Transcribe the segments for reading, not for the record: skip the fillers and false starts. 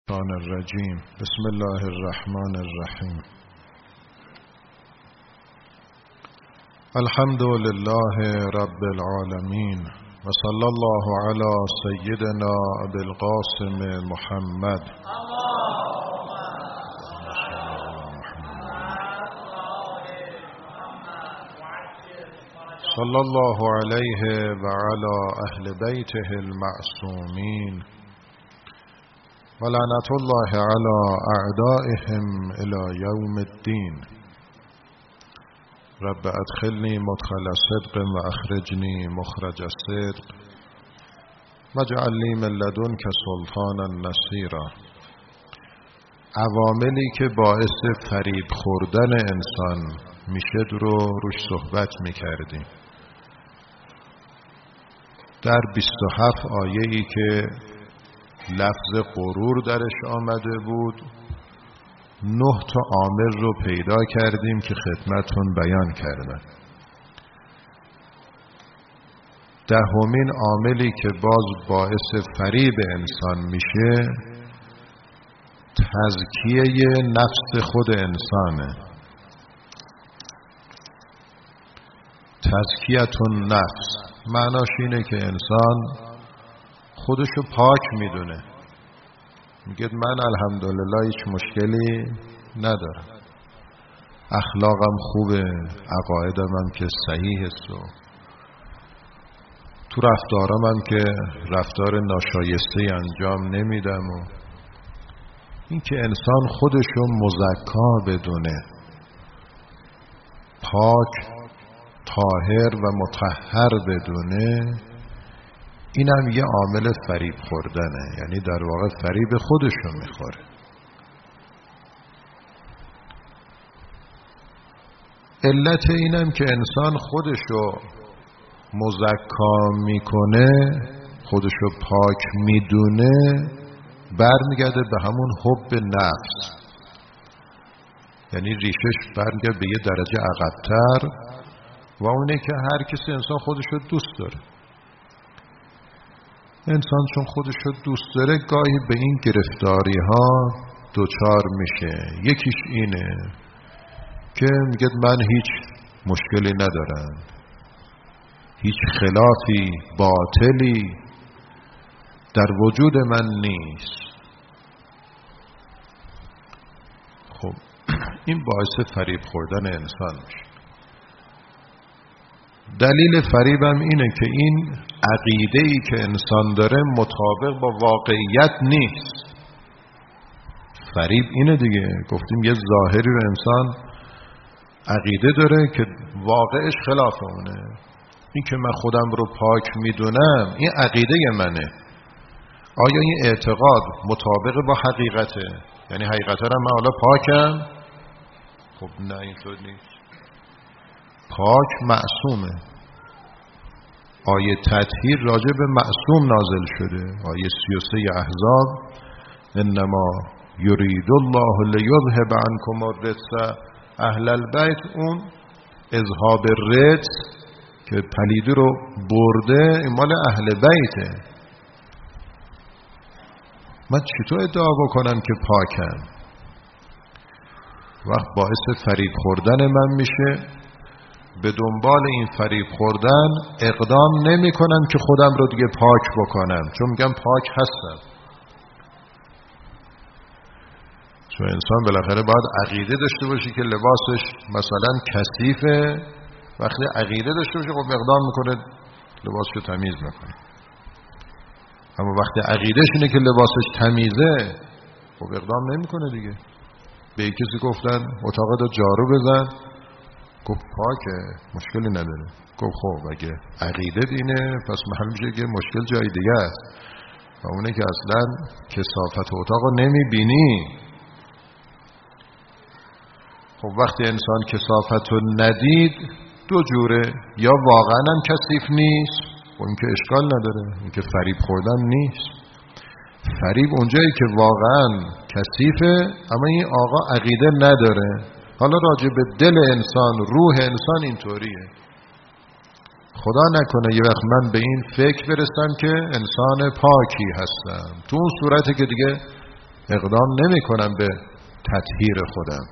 الشیطان الرجیم. بسم الله الرحمن الرحیم. الحمد لله رب العالمین و صلی الله علی سیدنا ابی القاسم محمد. صلی الله علیه و علی اهل بیته المعصومین و لعنت الله علی اعدائهم الی یوم الدین. رب ادخلنی مدخل صدق و اخرجنی مخرج صدق واجعل لی من لدنک سلطانا نصیرا. عواملی که باعث فریب خوردن انسان میشه رو روش صحبت میکردیم. در 27 آیه‌ای که لفظ غرور درش آمده بود 9 تا عامل رو پیدا کردیم که خدمتون بیان کردم. 10مین عاملی که باز باعث فریب انسان میشه تزکیه نفس خود انسانه. تزکیه النفس معناش اینه که انسان خودشو پاک میدونه، میگه من الحمدلله هیچ مشکلی ندارم، اخلاقم خوبه، عقایدم هم که صحیح است و تو رفتارم هم که رفتار ناشایسته انجام نمیدم. و این که انسان خودشو مزکا بدونه، پاک، طاهر و مطهر بدونه، این هم یه عامل فریب خوردنه، یعنی در واقع فریب خودشو میخوره. علت اینم که انسان خودشو مزکا میکنه، خودشو پاک میدونه، برمیگرده به همون حب نفس، یعنی ریشش برمیگرده به یه درجه عقب‌تر و اونه که هر کسی انسان خودشو دوست داره. انسان چون خودش رو دوست داره گاهی به این گرفتاری ها دوچار میشه. یکیش اینه که میگه من هیچ مشکلی ندارم، هیچ خلافی باطلی در وجود من نیست. خب این باعث فریب خوردن انسان میشه. دلیل فریبم اینه که این عقیده‌ای که انسان داره مطابق با واقعیت نیست. فریب اینه دیگه، گفتیم یه ظاهری رو انسان عقیده داره که واقعش خلاف اونه. این که من خودم رو پاک میدونم این عقیده منه. آیا این اعتقاد مطابق با حقیقته؟ یعنی حقیقتا من حالا پاکم؟ خب نه، اینطور نیست. پاک معصومه. آیه تطهیر راجع به معصوم نازل شده. آیه 33 احزاب انما یرید الله لیذهب عنکم الرجس اهل البیت، اون اذهاب الرجس که پلیدی رو برده این مال اهل بیته. من چطور ادعا بکنم که پاکم؟ وقت باعث فریب خوردن من میشه. به دنبال این فریب خوردن اقدام نمی کنم که خودم رو دیگه پاک بکنم، چون میگم پاک هستم. چون انسان بالاخره باید عقیده داشته باشی که لباسش مثلا کثیفه. وقتی عقیده داشته باشی خب اقدام میکنه لباسشو تمیز میکنه. اما وقتی عقیدهش اینه که لباسش تمیزه خب اقدام نمیکنه دیگه. به یک کسی گفتن اتاقت جارو بزن، گفت پاکه، مشکلی نداره. گفت خب اگه عقیدت اینه پس محل میشه که مشکل جای دیگه است و اونه که اصلا کثافت اتاق رو نمیبینی. خب وقتی انسان کثافت رو ندید دو جوره، یا واقعا هم کثیف نیست و این که اشکال نداره، این که فریب خوردن نیست. فریب اونجایی که واقعا کثیفه اما این آقا عقیده نداره. حالا راجع به دل انسان، روح انسان اینطوریه. خدا نکنه یه وقت من به این فکر برسم که انسان پاکی هستم، تو اون صورتی که دیگه اقدام نمی کنم به تطهیر خودم.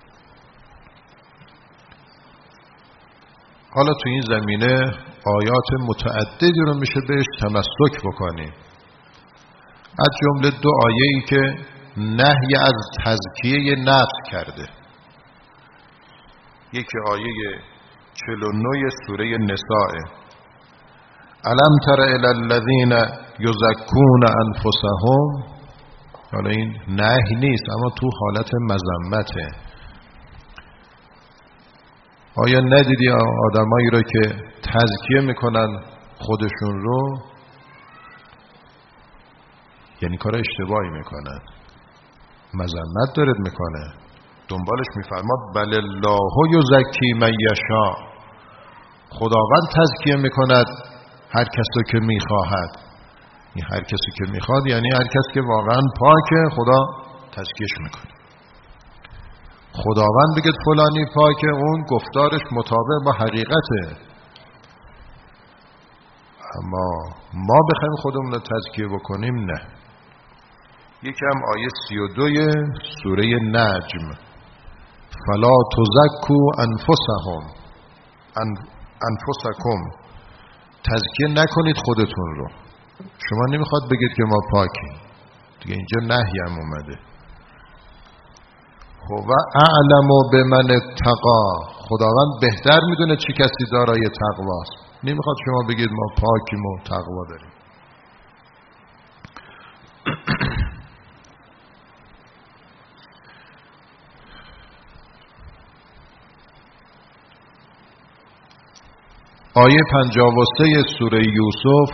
حالا تو این زمینه آیات متعددی رو میشه بهش تمسک بکنیم، از جمله 2 آیه‌ای که نهی از تزکیه نفس کرده. یکی آیه 49 سوره نساء، الم تر الی الذین یزکون انفسهم. حالا این نهی نیست اما تو حالت مذمته. آیا ندیدی آدمایی رو که تزکیه میکنن خودشون رو؟ یعنی کار اشتباهی میکنن، مذمت دارد میکنه. دنبالش میفرماد بل الله یزکی من یشاء، خداوند تزکیه میکند هر کسی که میخواهد. این هر کسی که میخواد یعنی هر کسی که واقعا پاکه خدا تزکیهش میکنه. خداوند بگه فلانی پاکه، اون گفتارش مطابق با حقیقته. اما ما بخوایم خودمون رو تزکیه بکنیم نه. یکم آیه 32 سوره نجم، فلا تزکو انفسکم، تزکیه نکنید خودتون رو. شما نمیخواد بگید که ما پاکیم دیگه، اینجا نهی هم اومده. و اعلم بمن اتقی، خداوند بهتر میدونه چه کسی دارای تقواست. نمیخواد شما بگید ما پاکیم و تقوا داریم. آیه 53 سوره یوسف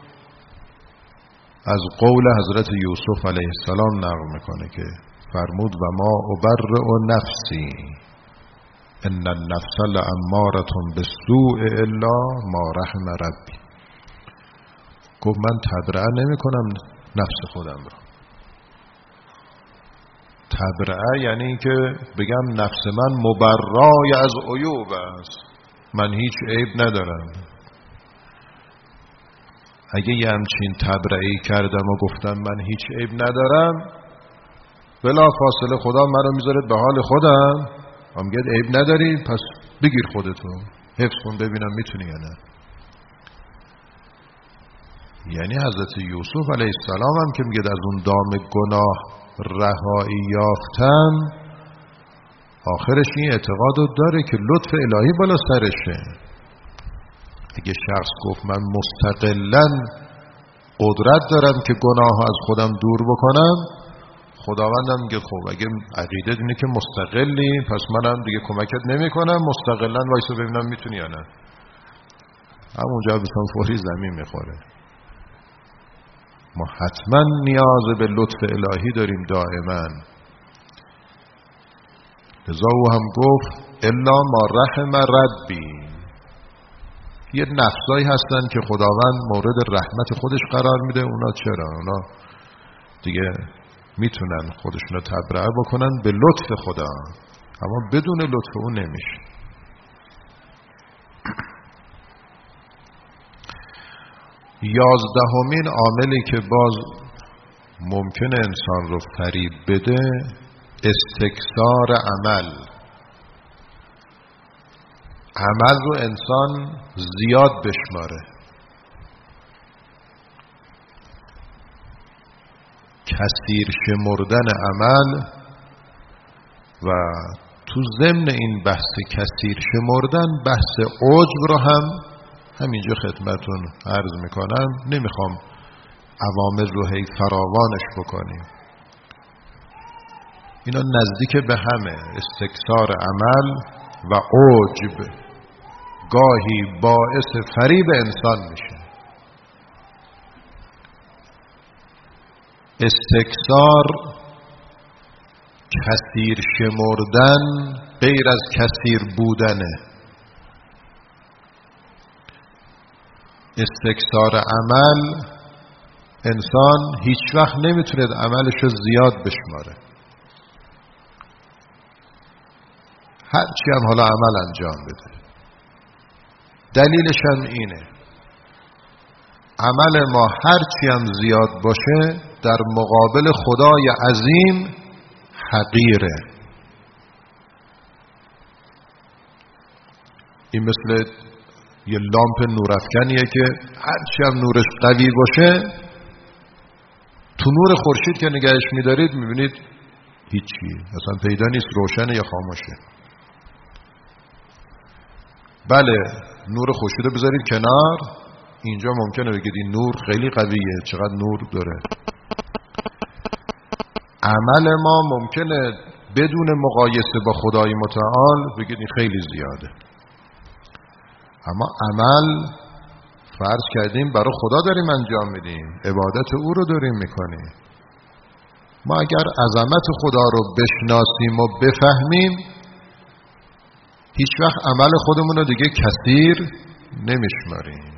از قول حضرت یوسف علیه السلام نقل میکنه که فرمود و ما ابرئ نفسی ان النفس لاماره بالسوء الا ما رحم ربی. گفت من تبرئه نمی کنم نفس خودم رو. تبرئه یعنی این که بگم نفس من مبرای از عیوب است، من هیچ عیب ندارم. اگه یه همچین تبرئه‌ای کردم و گفتم من هیچ عیب ندارم، بلا فاصله خدا منو میذاره به حال خودم. هم میگه عیب نداری پس بگیر خودتو حفظ کن ببینم میتونی یا نه. یعنی حضرت یوسف علیه السلام هم که میگه از اون دام گناه رهایی یافتم، آخرش این اعتقاد داره که لطف الهی بالا سرشه. اگه شخص گفت من مستقلاً قدرت دارم که گناه از خودم دور بکنم، خداوندم میگه خب اگه عقیدت اینه که مستقلی پس منم دیگه کمکت نمی کنم، مستقلاً وایسو ببینم میتونی یا نه. همونجا بسان فوری زمین میخوره. ما حتما نیاز به لطف الهی داریم دائما. لذا او هم گفت الا ما رحم ربی. یه نفسایی هستن که خداوند مورد رحمت خودش قرار میده، اونا چرا؟ اونا دیگه میتونن خودشون رو تبرئه بکنن به لطف خدا، اما بدون لطف اون نمیشه. یازدهمین عاملی که باز ممکنه انسان رو فریب بده استکثار عمل. عمل رو انسان زیاد بشماره. کثیر شمردن عمل و تو ضمن این بحث کثیر شمردن بحث عجب رو هم همینجا خدمتون عرض میکنم. نمیخوام عوامل رو هی فراوانش بکنیم، اینا نزدیک به همه. استکثار عمل و عجب گاهی باعث فریب انسان میشه. استکثار کثیر شمردن غیر از کثیر بودنه. استکثار عمل انسان هیچ وقت نمیتونه عملش رو زیاد بشماره، هرچی هم حالا عمل انجام بده. دلیلش هم اینه عمل ما هرچی هم زیاد باشه در مقابل خدای عظیم حقیره. این مثل یه لامپ نورافکنیه که هرچی هم نورش قوی باشه تو نور خورشید که نگهش می‌دارید می‌بینید هیچی، اصلا پیدا نیست روشنه یا خاموشه. بله نور خورشید رو بذارید کنار، اینجا ممکنه بگید این نور خیلی قویه، چقدر نور داره. عمل ما ممکنه بدون مقایسه با خدای متعال بگید این خیلی زیاده، اما عمل فرض کردیم برای خدا داریم انجام میدیم، عبادت او رو داریم میکنیم. ما اگر عظمت خدا رو بشناسیم و بفهمیم هیچ وقت عمل خودمون رو دیگه کثیر نمیشماریم.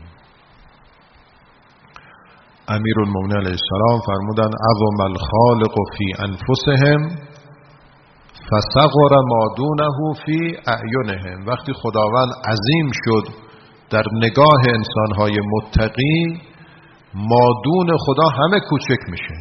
امیرالمومنین علیه السلام فرمودن عظم الخالق فی انفسهم فصغر ما دونه فی اعینهم. وقتی خداوند عظیم شد در نگاه انسانهای متقی، مادون خدا همه کوچک میشه.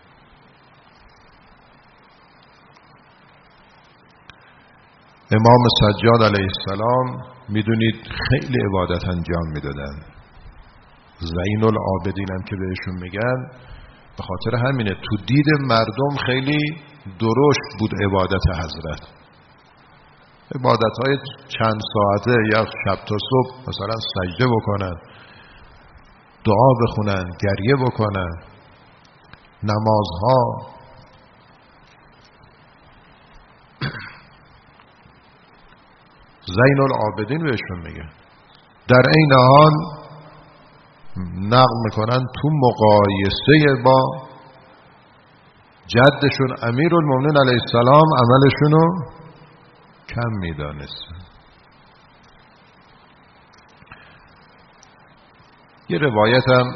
امام سجاد علیه السلام میدونید خیلی عبادت انجام میدادن. زین العابدین هم که بهشون میگن به خاطر همینه، تو دید مردم خیلی درشت بود عبادت حضرت. عبادت‌های چند ساعته یا شب تا صبح، مثلا سجده بکنن، دعا بخونن، گریه بکنن، نمازها. زین العابدین بهشون میگه. در این حال نقل میکنن تو مقایسه با جدشون امیرالمومنین علیه السلام عملشونو کم میدانستن. یه روایتم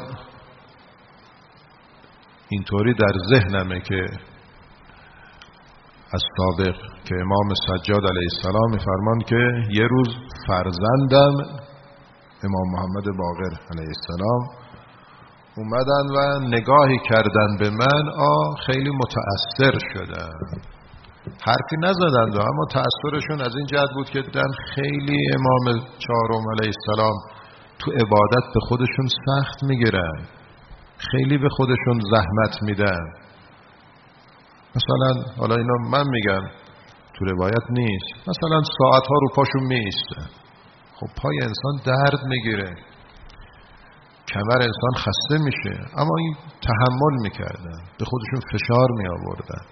اینطوری در ذهنمه که از سابق که امام سجاد علیه السلام میفرمان که یه روز فرزندم امام محمد باقر علیه السلام اومدن و نگاهی کردن به من، خیلی متأثر شدن. حرفی نزدند اما تأثرشون از این جهت بود که دیدن خیلی امام چهارم علیه السلام تو عبادت به خودشون سخت میگیرن، خیلی به خودشون زحمت میدن. مثلا حالا اینا من میگم تو روایت نیست، مثلا ساعتها رو پاشون میایستن. خب پای انسان درد میگیره، کمر انسان خسته میشه، اما این تحمل میکردن، به خودشون فشار میآوردن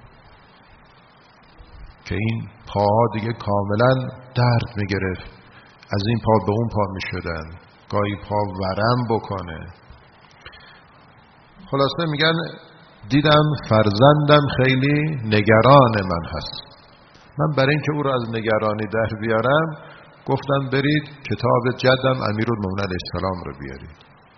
که این پاها دیگه کاملا درد میگرفت، از این پا به اون پا میشدن، گاهی پا ورم بکنه. خلاصه میگن دیدم فرزندم خیلی نگران من هست. من برای اینکه او رو از نگرانی در بیارم گفتم برید کتاب جدم امیرالمومنین علیه السلام رو بیارید.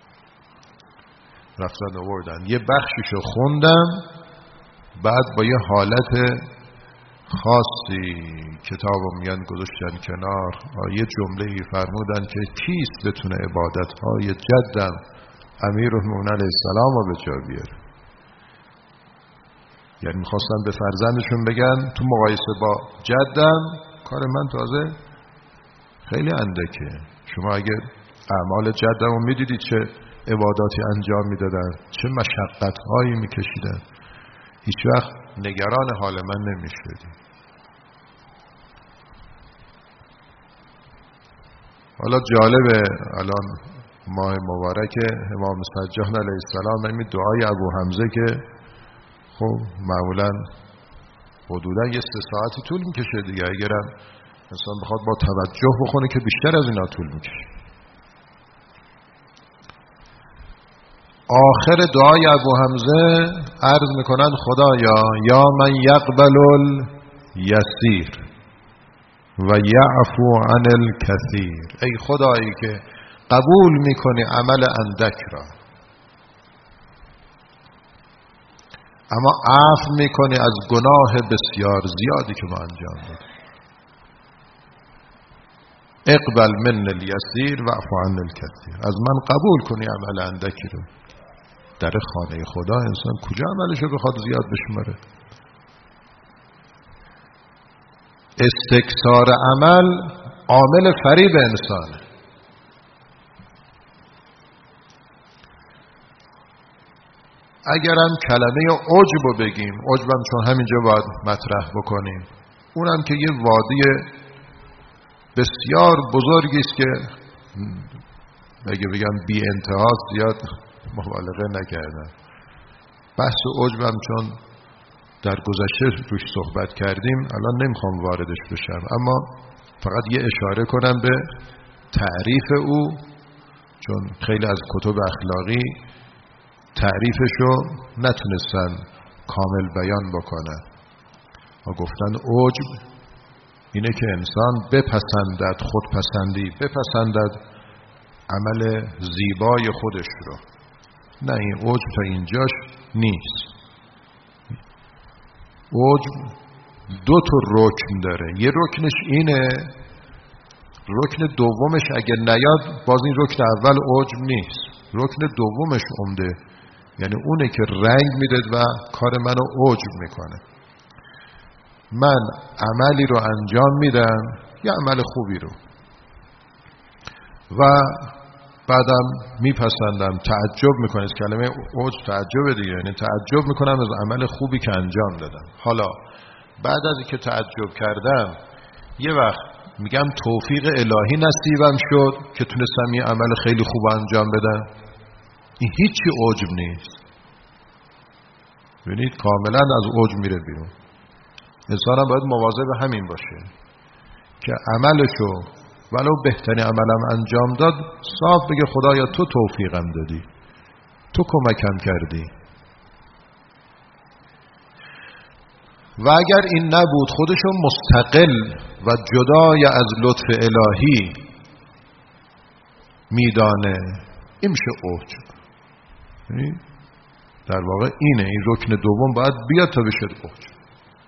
رفتن آوردن، یه بخشیشو خوندم، بعد با یه حالت خاصی کتابو میان گذاشتن کنار، یه جمله‌ای فرمودن که کیست بتونه عبادت‌های جدم امیرالمومنین علیه السلام رو به جا بیاره. یعنی میخواستن به فرزندشون بگن تو مقایسه با جدم کار من تازه خیلی اندکه. شما اگر اعمال جدم رو میدیدید چه عباداتی انجام میدادن، چه مشقت‌هایی میکشیدن، هیچ وقت نگران حال من نمیشدی. حالا جالبه الان ماه مبارک امام سجاد علیه السلام، همین دعای ابو حمزه که خب معمولا حدودا یه 3 ساعتی طول میکشه دیگه، اگرم انسان بخواد با توجه بخونه که بیشتر از اینا طول میکشه. آخر دعای ابو حمزه عرض میکنن خدایا یا من یقبل الیسیر و یعفو عن الکثیر، ای خدایی که قبول میکنی عمل اندک را اما عفو میکنی از گناه بسیار زیادی که ما انجام میدیم. اقبل من الیسیر و اعفو عن الکثیر، از من قبول کنی عمل اندکی رو. در خانه خدا انسان کجا عملشو بخواد زیاد بشماره؟ استکثار عمل عامل فریب انسانه. اگرم کلمه عجب بگیم، عجبم چون همینجا باید مطرح بکنیم، اونم که یه وادی بسیار بزرگی است که اگه بگم بی انتها زیاد مبالغه نکردم. بحث عجبم چون در گذشته روش صحبت کردیم، الان نمیخوام واردش بشم، اما فقط یه اشاره کنم به تعریف او، چون خیلی از کتب اخلاقی تعریفشو نتونستن کامل بیان بکنن و گفتن عجب اینه که انسان بپسندد، خودپسندی بپسندد عمل زیبای خودش رو. نه، این عجب تا اینجاش نیست. عجب دو تا رکن داره. یه رکنش اینه، رکن دومش اگه نیاد باز این رکن اول عجب نیست. رکن دومش عمده، یعنی اونه که رنگ میده و کار منو عجب میکنه. من عملی رو انجام میدم، یه عمل خوبی رو، و بعدم میپسندم، تعجب میکنم. کلمه عجب تعجب دیگه، یعنی تعجب میکنم از عمل خوبی که انجام دادم. حالا بعد از اینکه تعجب کردم یه وقت میگم توفیق الهی نصیبم شد که تونستم یه عمل خیلی خوب انجام بدم. این هیچی عجب نیست. ببینید کاملا از عجب میره بیرون. انسان هم باید مواظب همین باشه که عملشو ولو بهترین عملم انجام داد صاف بگه خدایا تو توفیقم دادی، تو کمکم کردی. و اگر این نبود خودشو مستقل و جدای از لطف الهی میدانه، این میشه عجب. در واقع اینه، این رکن دوم باید بیاد تا بشه عجب.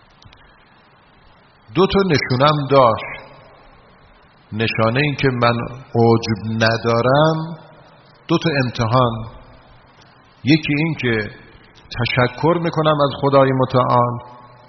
دو تا نشونم داشت. نشانه این که من عجب ندارم دو تا امتحان. یکی این که تشکر میکنم از خدای متعال،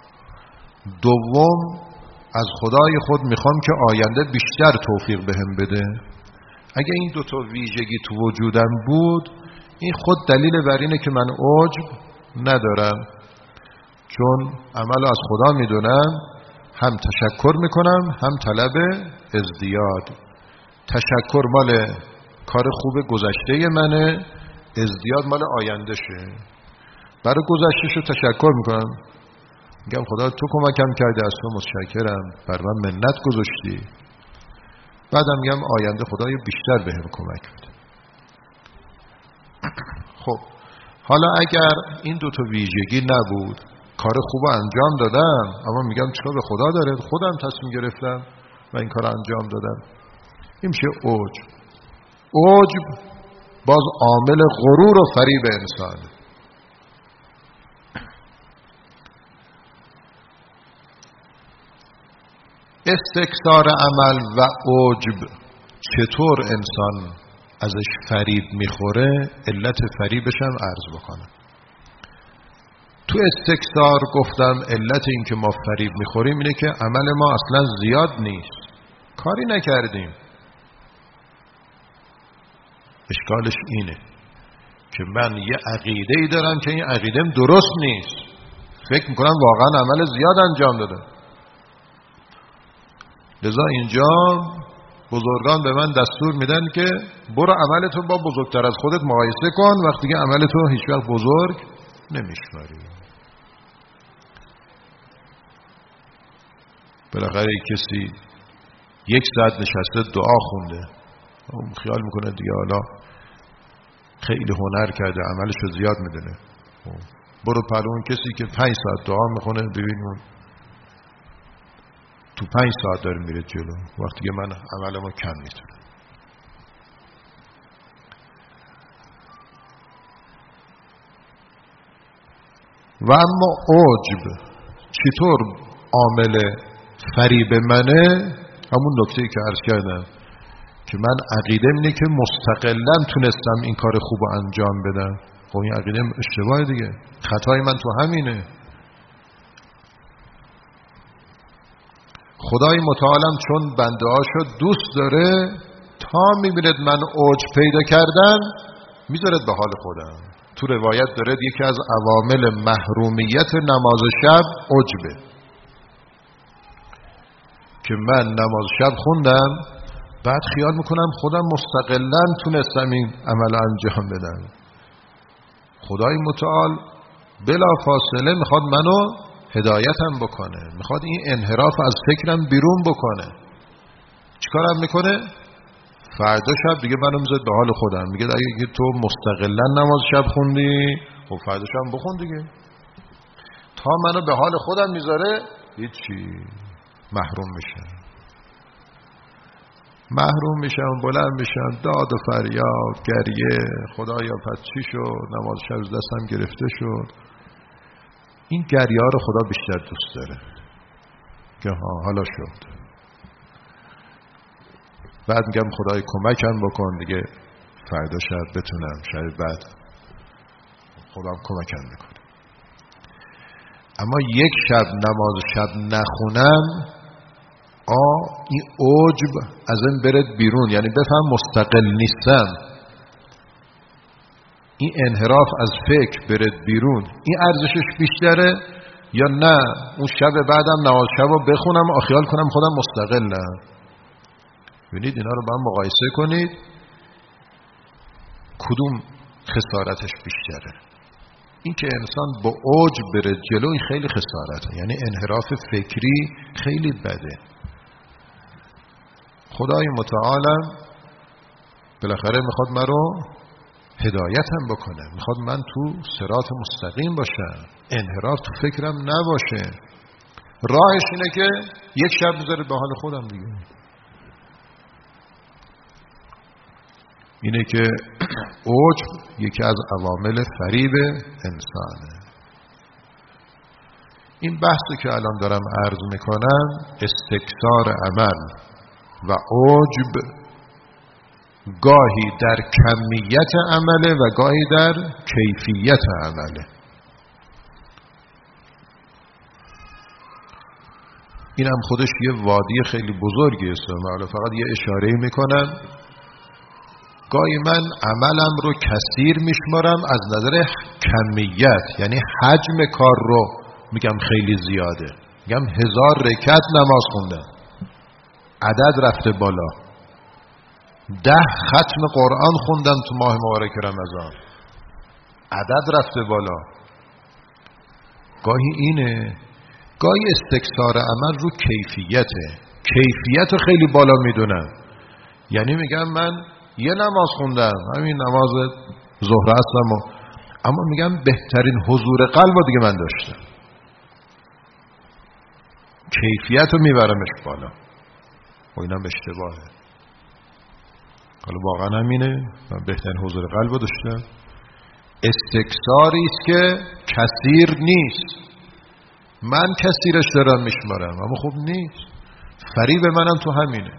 دوم از خدای خود میخوام که آینده بیشتر توفیق بهم بده. اگه این دو تا ویژگی تو وجودم بود، این خود دلیل بر اینه که من عجب ندارم، چون عمل از خدا میدونم، هم تشکر میکنم هم طلب ازدیاد. تشکر مال کار خوب گذشته منه، ازدیاد مال آینده شه. برای گذشتهشو تشکر میکنم، میگم خدا تو کمکم کردی، از تو متشکرم، بر من منت گذاشتی. بعدم میگم آینده خدای بیشتر بهم کمک بده. خب حالا اگر این دو تا ویژگی نبود، کار خوب انجام دادم اما میگم چرا به خدا داره، خودم تصمیم گرفتم و این کار انجام دادم، این میشه عجب. عجب باز عامل غرور و فریب انسان. استکثار عمل و عجب چطور انسان ازش فریب میخوره؟ علت فریبش هم عرض بکنم. تو استکثار گفتم علت این که ما فریب میخوریم اینه که عمل ما اصلا زیاد نیست، کاری نکردیم. اشکالش اینه که من یه عقیده‌ای دارم که این عقیده‌ام درست نیست، فکر میکنم واقعا عمل زیاد انجام دادم. لذا اینجا بزرگان به من دستور میدن که برو عملتو با بزرگتر از خودت مقایسه کن، وقتی که عملتو هیچ وقت بزرگ نمیشماری. بالاخره کسی 1 ساعت نشسته دعا خونده، اون خیال میکنه دیگه حالا خیلی هنر کرده، عملشو زیاد میدونه. برو پلو اون کسی که 5 ساعت دعا میخونه، ببین اون تو 5 ساعت داره میره جلو، وقتی که من عملمو کم میتونم. و اما عجب چطور عامل فریب منه؟ همون نکته‌ای که عرض کردم که من عقیده‌م اینه که مستقلاً تونستم این کار خوب رو انجام بدم. خب این عقیده اشتباهه دیگه. خطای من تو همینه. خدای متعالم چون بنده هاشو دوست داره، تا میبیند من اوج پیدا کردم میذارد به حال خودم. تو روایت داره یکی از عوامل محرومیت نماز شب عجبه، که من نماز شب خوندم بعد خیال میکنم خودم مستقلاً تونستم این عمل انجام بدم. خدای متعال بلا فاصله میخواد منو هدایتم بکنه، میخواد این انحراف از فکرم بیرون بکنه. چیکارم میکنه؟ فردا شب دیگه منو میذاره به حال خودم، میگه اگه تو مستقلاً نماز شب خوندی خب فردا شب بخون دیگه. تا منو به حال خودم میذاره هیچی، محروم میشم، بلند میشم، داد و فریاد، گریه، خدایا پس چی شد؟ نماز شب دستم گرفته شد. این گریه ها رو خدا بیشتر دوست داره که حالا شد. بعد میگم خدای کمکم بکن دیگه، فردا شب بتونم، شب بعد خودم کمکم میکنه. اما یک شب نماز شب نخونم، این عجب از این برد بیرون، یعنی بفهم مستقل نیستم، این انحراف از فکر برد بیرون، این ارزشش بیشتره یا نه اون شب بعدم نماز شب رو بخونم و خیال کنم خودم مستقلم؟ ببینید اینا رو با هم مقایسه کنید، کدوم خسارتش بیشتره. این که انسان با عجب بره جلو، این خیلی خسارته، یعنی انحراف فکری خیلی بده. خدای متعالم بالاخره میخواد من رو هدایتم بکنه، میخواد من تو صراط مستقیم باشم، انحراف تو فکرم نباشه. راهش اینه که یک شب بذاره به حال خودم دیگه. اینه که عجب یکی از عوامل فریب انسانه. این بحثی که الان دارم عرض میکنم، استکثار عمل و عجب گاهی در کمیت عمله و گاهی در کیفیت عمله. این هم خودش یه وادی خیلی بزرگی است. من فقط یه اشاره میکنم. گاهی من عملم رو کثیر میشمارم از نظر کمیت، یعنی حجم کار رو میگم خیلی زیاده، میگم 1000 رکعت نماز خوندم، عدد رفته بالا. 10 ختم قرآن خوندم تو ماه مبارک رمضان، عدد رفته بالا. گاهی اینه، گاهی استکثار عمل رو کیفیته، کیفیت رو خیلی بالا میدونم. یعنی میگم من یه نماز خوندم، همین نماز ظهر هستم، اما میگم بهترین حضور قلب رو دیگه من داشتم. کیفیت رو میبرمش بالا و اینم اشتباهه. حالا واقعا همینه، من بهترین حضور قلب رو داشتم. استکثاری است که کثیر نیست، من کثیرش دارم میشمارم اما خوب نیست. فریب منم تو همینه.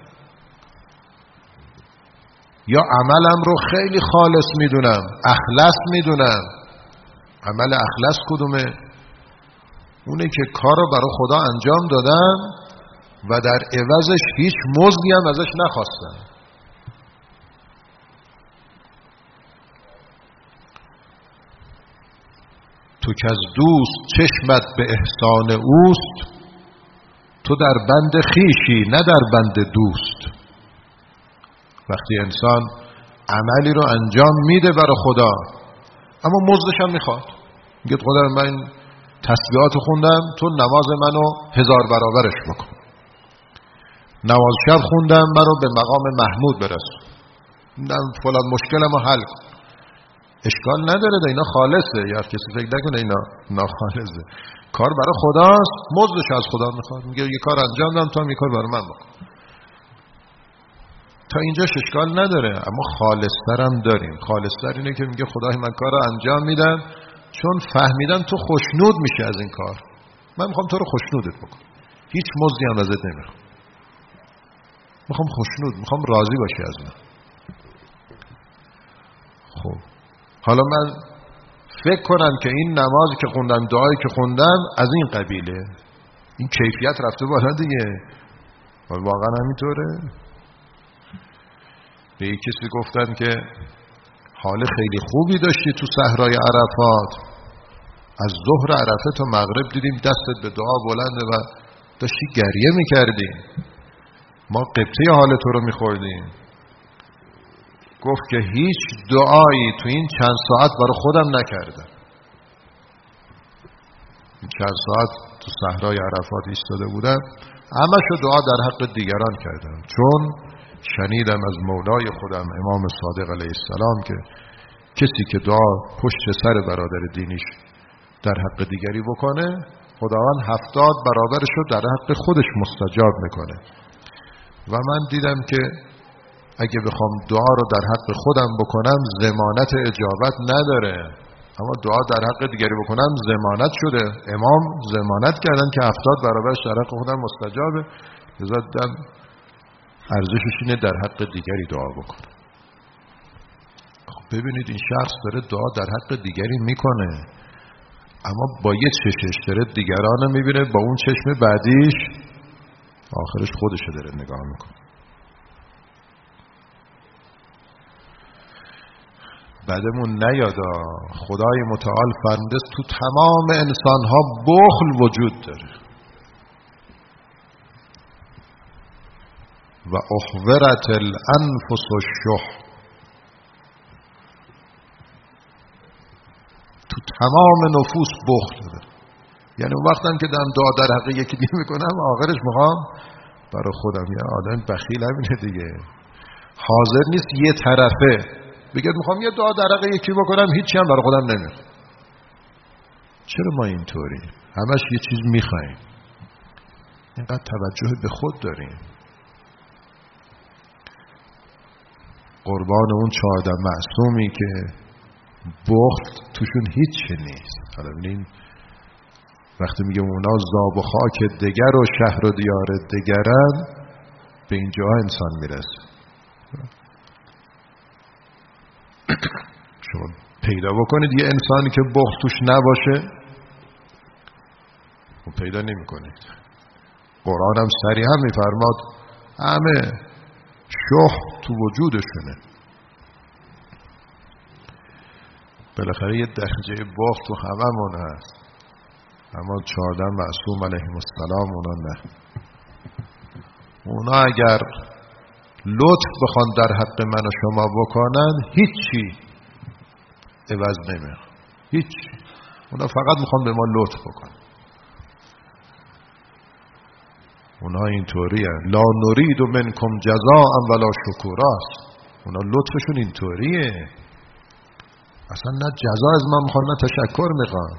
یا عملم رو خیلی خالص میدونم، اخلص میدونم. عمل اخلص کدومه؟ اونه که کار رو برای خدا انجام دادم و در عوضش هیچ مزدی هم ازش نخواستم. تو که از دوست چشمت به احسان اوست، تو در بند خویشی نه در بند دوست. وقتی انسان عملی رو انجام میده برای خدا اما مزدش هم میخواد، میگه خدا من تسبیحات خوندم، تو نماز منو 1000 برابرش بکن. نماز شب خوندم، منو به مقام محمود برسون. فلان مشکلمو حل کن. اشکال نداره، اینا خالصه، یا کسی فکر نکنه اینا ناخالصه. کار برای خداست، مزدش از خدا میخواد. میگه یه کار انجام دادم، تو هم یه کار برای من بکن. تا اینجاش اشکال نداره، اما خالص‌تر هم داریم. خالص‌تر اینه که میگه خدای من کار رو انجام میدم چون فهمیدم تو خوشنود میشه از این کار، من میخوام تو رو خوشنودت بکنم، هیچ مزدی هم ازت نمیخوام، میخوام خوشنود، میخوام راضی باشی از من. خب حالا من فکر کنن که این نمازی که خوندن، دعایی که خوندن از این قبیله، این کیفیت رفته بالا دیگه. واقعا همینطوره. به یک کسی گفتن که حال خیلی خوبی داشتی تو صحرای عرفات، از ظهر عرفه تا مغرب دیدیم دستت به دعا بلنده و داشتی گریه میکردی، ما قبطه حال تو رو میخوردیم. گفت که هیچ دعایی تو این چند ساعت برای خودم نکردم. این چند ساعت تو صحرای عرفات ایستاده بودم، همشو دعا در حق دیگران کردم، چون شنیدم از مولای خودم امام صادق علیه السلام که کسی که دعا پشت سر برادر دینیش در حق دیگری بکنه، خداوند 70 برابرش رو در حق خودش مستجاب میکنه. و من دیدم که اگه بخوام دعا رو در حق خودم بکنم ضمانت اجابت نداره، اما دعا در حق دیگری بکنم ضمانت شده. امام ضمانت کردن که 70 برابرش در حق خودم مستجابه، لذا دیدم ارزشش اینه در حق دیگری دعا بکنم. خب ببینید این شخص داره دعا در حق دیگری میکنه، اما با یه چشش داره دیگران رو میبینه، با اون چشم بعدیش آخرش خودشو داره نگاه میکنه. بعدمون نیادا خدای متعال فرموده تو تمام انسانها بخل وجود داره و احورت الانفس الشح. تو تمام نفوس بخل داره. یعنی اون وقتم که دارم دعا در حق یکی دیگه میکنم، آخرش میخوام برای خودم. یه آدم بخیل همینه دیگه، حاضر نیست یه طرفه بگه میخوام یه دعا در حق یکی بکنم، هیچی هم برای خودم نمیخوام. چرا ما اینطوری؟ همش یه چیز میخوایم، اینقدر توجه به خود داریم. قربان اون 4 آدم معصومی که بخل توشون هیچ نیست. حالا ببینین وقتی میگه اونا زاب و خاک دگر و شهر و دیار دگرن، به اینجا انسان میرسه. شما پیدا بکنید یه انسانی که بخل توش نباشه، و پیدا نمی کنید. قرآن هم صریحا میفرماد همه شح تو وجودشونه. بالاخره یه درجه بخل تو هممون هست، اما 4 معصوم علیهم السلام اونا نه. اونا اگر لطف بخوان در حق من و شما بکنن، هیچی عوض نمیخوان، هیچی. اونا فقط میخوان به ما لطف بکنن. اونا اینطوریه، لا نرید منکم جزاء ولا شکورا. اونا لطفشون اینطوریه، اصلا نه جزا از من میخوان نه تشکر میخوان.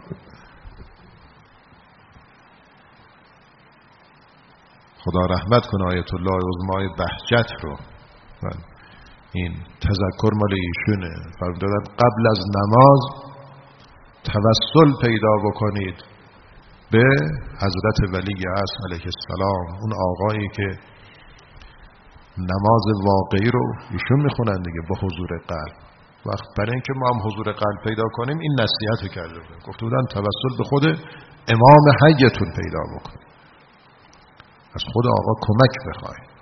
خدا رحمت کنه آیت الله عظمای بهجت رو، این تذکر مال ایشونه. فرمودن قبل از نماز توسل پیدا بکنید به حضرت ولی عصر علیه السلام، اون آقایی که نماز واقعی رو ایشون میخونن دیگه با حضور قلب. وقت برای اینکه ما هم حضور قلب پیدا کنیم این نصیحت کرده بودن، گفته بودن توسل به خود امام حیتون پیدا بکنید، از خود آقا کمک بخواید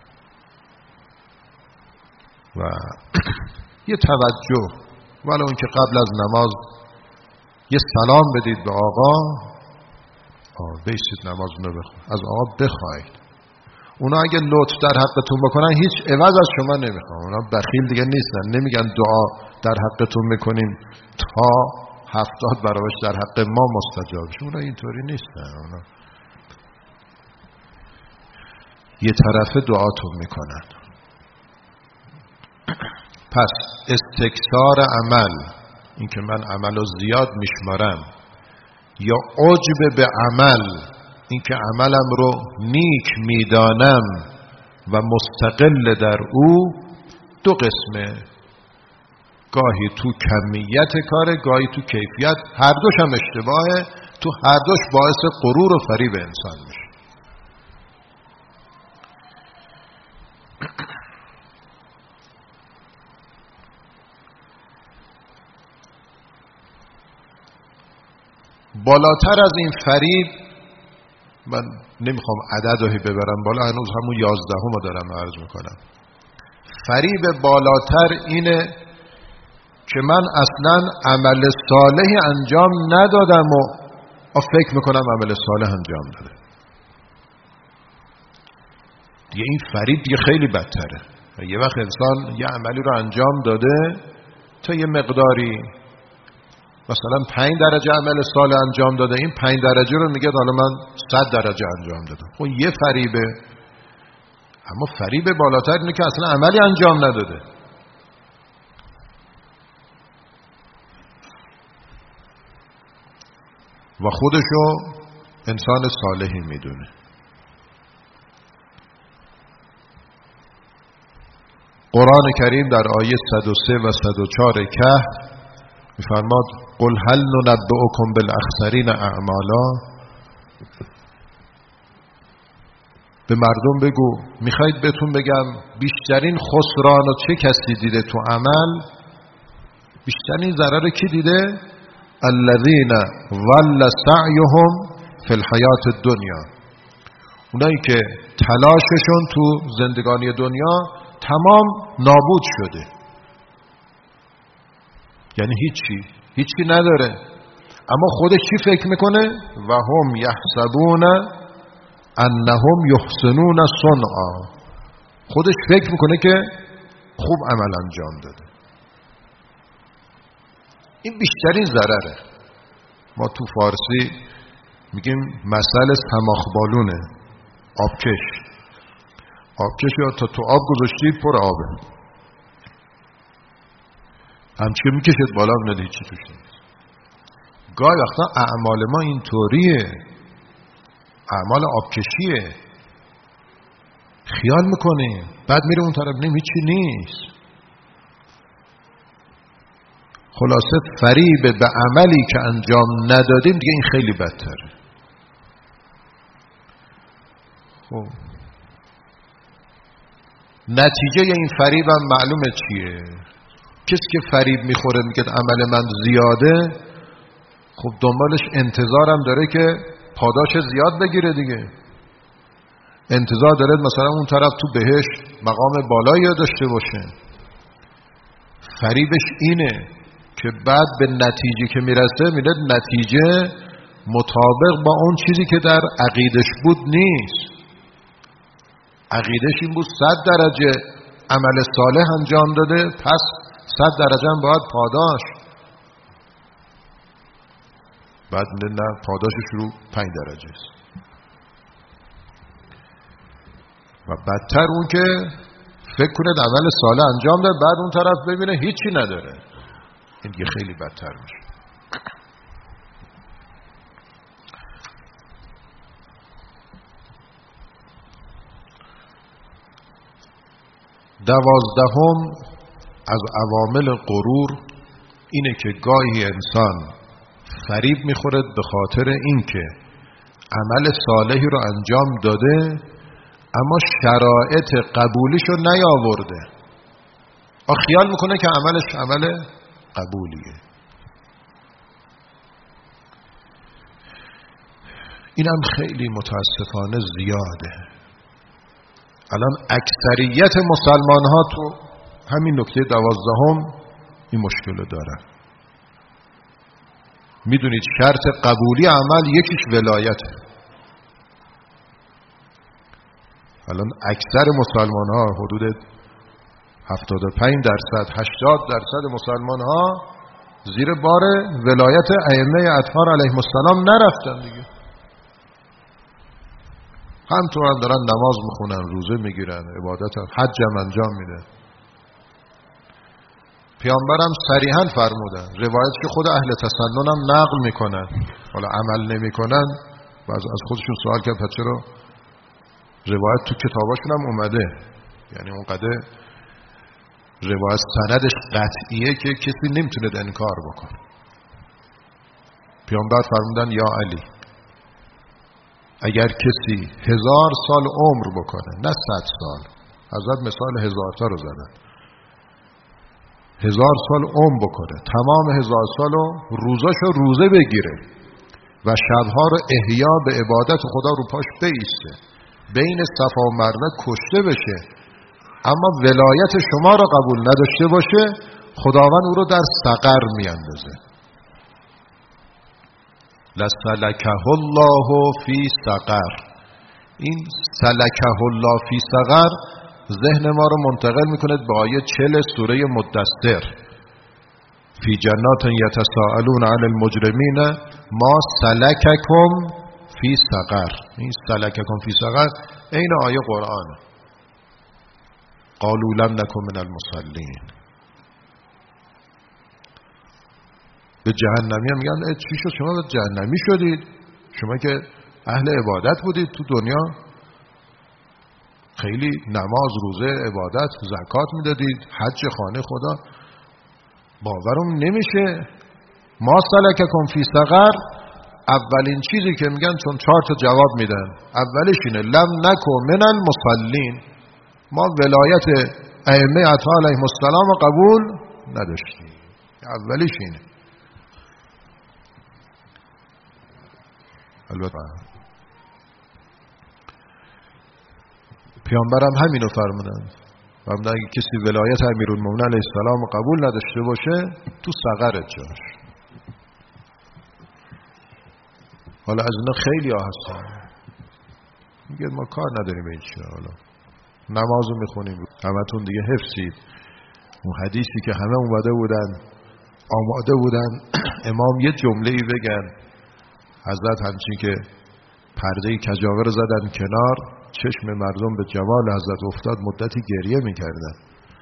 و یه توجه، ولو اینکه قبل از نماز یه سلام بدید به آقا، بیستید نمازونو بخواید، از آقا بخواید. اونا اگه لطف در حقتون بکنن هیچ عوض از شما نمیخوان. اونا بخیل دیگه نیستن، نمیگن دعا در حقتون میکنیم تا 70 برابرش در حق ما مستجاب شه. اونا اینطوری نیستن، اونا یه طرفه دعاتون میکنن. پس استکثار عمل، این که من عمل رو زیاد میشمارم، یا عجب به عمل، این که عملم رو نیک میدانم و مستقل در او، 2 قسمه، گاهی تو کمیت کاره، گاهی تو کیفیت. هر دوش هم اشتباهه، تو هر دوش باعث غرور و فریب انسان میشه. بالاتر از این فریب، من نمیخوام عدد رو ببرم بالا، هنوز همون 11 دارم عرض میکنم. فریب بالاتر اینه که من اصلا عمل صالحی انجام ندادم و فکر میکنم عمل صالح انجام داده. دیگه این فریب دیگه خیلی بدتره. یه وقت انسان یه عملی رو انجام داده تا یه مقداری، مثلا 5 درجه عمل صالح انجام داده، این 5 درجه رو میگه حالا من 100 درجه انجام دادم. خب یه فریبه. اما فریب بالاتر اینه که اصلا عملی انجام نداده. و خودشو انسان صالحی میدونه. قرآن کریم در آیه 103 و 104 کهف میفرماد قل هل ننبئکم بالاخسرین اعمالا، به مردم بگو میخواید بهتون بگم بیشترین خسران رو چه کسی دیده تو عمل؟ بیشترین ضرر کی دیده؟ الذین ضل سعیهم فی الحیات الدنیا، اونایی که تلاششون تو زندگانی دنیا تمام نابود شده، یعنی هیچی نداره. اما خودش چی فکر میکنه؟ و هم یحسبون انهم یحسنون صنعا، خودش فکر میکنه که خوب عمل انجام داده. این بیشترین ضرره. ما تو فارسی میگیم مثل سماخ بالونه، آبکش یا تا تو آب گذاشتی پر آبه، همچه میکشد بالا ندهی چی توش نیست. گاهی وقتا اعمال ما اینطوریه، اعمال آبکشیه، خیال میکنه بعد میره اون طرف نمی چی نیست. خلاصه فریب به عملی که انجام ندادیم دیگه این خیلی بدتره. خب نتیجه این فریب هم معلومه چیه. کسی که فریب میخوره میگه عمل من زیاده، خب دنبالش انتظارم داره که پاداش زیاد بگیره دیگه. انتظار داره مثلا اون طرف تو بهشت مقام بالایی داشته باشه. فریبش اینه که بعد به نتیجه که میرسه میره نتیجه مطابق با اون چیزی که در عقیدش بود نیست. عقیدش این بود 100 درجه عمل صالح انجام داده، پس 100 درجه هم باید پاداش. بعد نه، پاداشش رو 5 درجه است. و بدتر اون که فکر کنه عمل صالح انجام داده، بعد اون طرف ببینه هیچی نداره. این دیگه خیلی بدتر میشه. دوازدهم از عوامل غرور اینه که گاهی انسان فریب میخوره به خاطر اینکه عمل صالحی رو انجام داده اما شرایط قبولیش رو نیاورده. خیال میکنه که عملش عمل قبولیه. اینم خیلی متاسفانه زیاده. الان اکثریت مسلمان ها تو همین نکته 12 این مشکل رو دارن. میدونید شرط قبولی عمل یکیش ولایته. الان اکثر مسلمان ها حدود 75%، 80% مسلمان ها زیر بار ولایت ائمه اطهار علیهم السلام نرفتن دیگه. همطور هم دارن نماز میخونن، روزه میگیرن، عبادت هم، حج هم انجام میدن. پیامبرم صریحا فرمودن، روایت که خود اهل تسنن هم نقل میکنن، حالا عمل نمیکنن، بعض از خودشون سوال کرد پس چرا روایت تو کتاباشون هم اومده، یعنی اونقدر روایت سندش قطعیه که کسی نمیتونه انکار بکنه. پیامبر فرمودن یا علی، اگر کسی 1000 سال عمر بکنه، نه 100 سال، حضرت مثال 1000 تا رو زدن، 1000 سال عمر بکنه، تمام 1000 سالو روزاشو روزه بگیره، و شبها رو احیا به عبادت خدا رو پاش بایسته، بین صفا و مروه کشته بشه، اما ولایت شما رو قبول نداشته باشه، خداوند او رو در سقر میاندازه. لسلکه الله فی سقر. این سلکه الله فی سقر ذهن ما رو منتقل میکنه به آیه 40 سوره مدثر. فی جنات یتساءلون عن المجرمین ما سلککم فی سقر. این سلککم فی سقر این آیه قرآن. قالوا لم نکن من المصلین. به جهنمی هم میگن چی شد شما به جهنمی شدید؟ شما که اهل عبادت بودید تو دنیا، خیلی نماز، روزه، عبادت، زکات میدادید، حج خانه خدا. باورم نمیشه. ما سلککم فی سقر، اولین چیزی که میگن، چون 4 تا جواب میدن، اولش اینه لم نکن من المصلین، ما ولایت ائمه اطهار علیهم السلام رو قبول نداشتیم. اولیش اینه. البته پیامبرم همینو فرمودن. اگه کسی ولایت امیرالمومنین علیه السلام رو قبول نداشته باشه تو سقر جاش. حالا از اینا خیلی ها هستن میگه ما کار نداریم به این چیزا، حالا نمازو میخونیم، همتون دیگه حفظید اون حدیثی که همه اومده بودن آماده بودن امام یه جمله‌ای بگن، حضرت همچین که پرده کجاوه رو زدن کنار، چشم مردم به جمال حضرت افتاد، مدتی گریه میکردن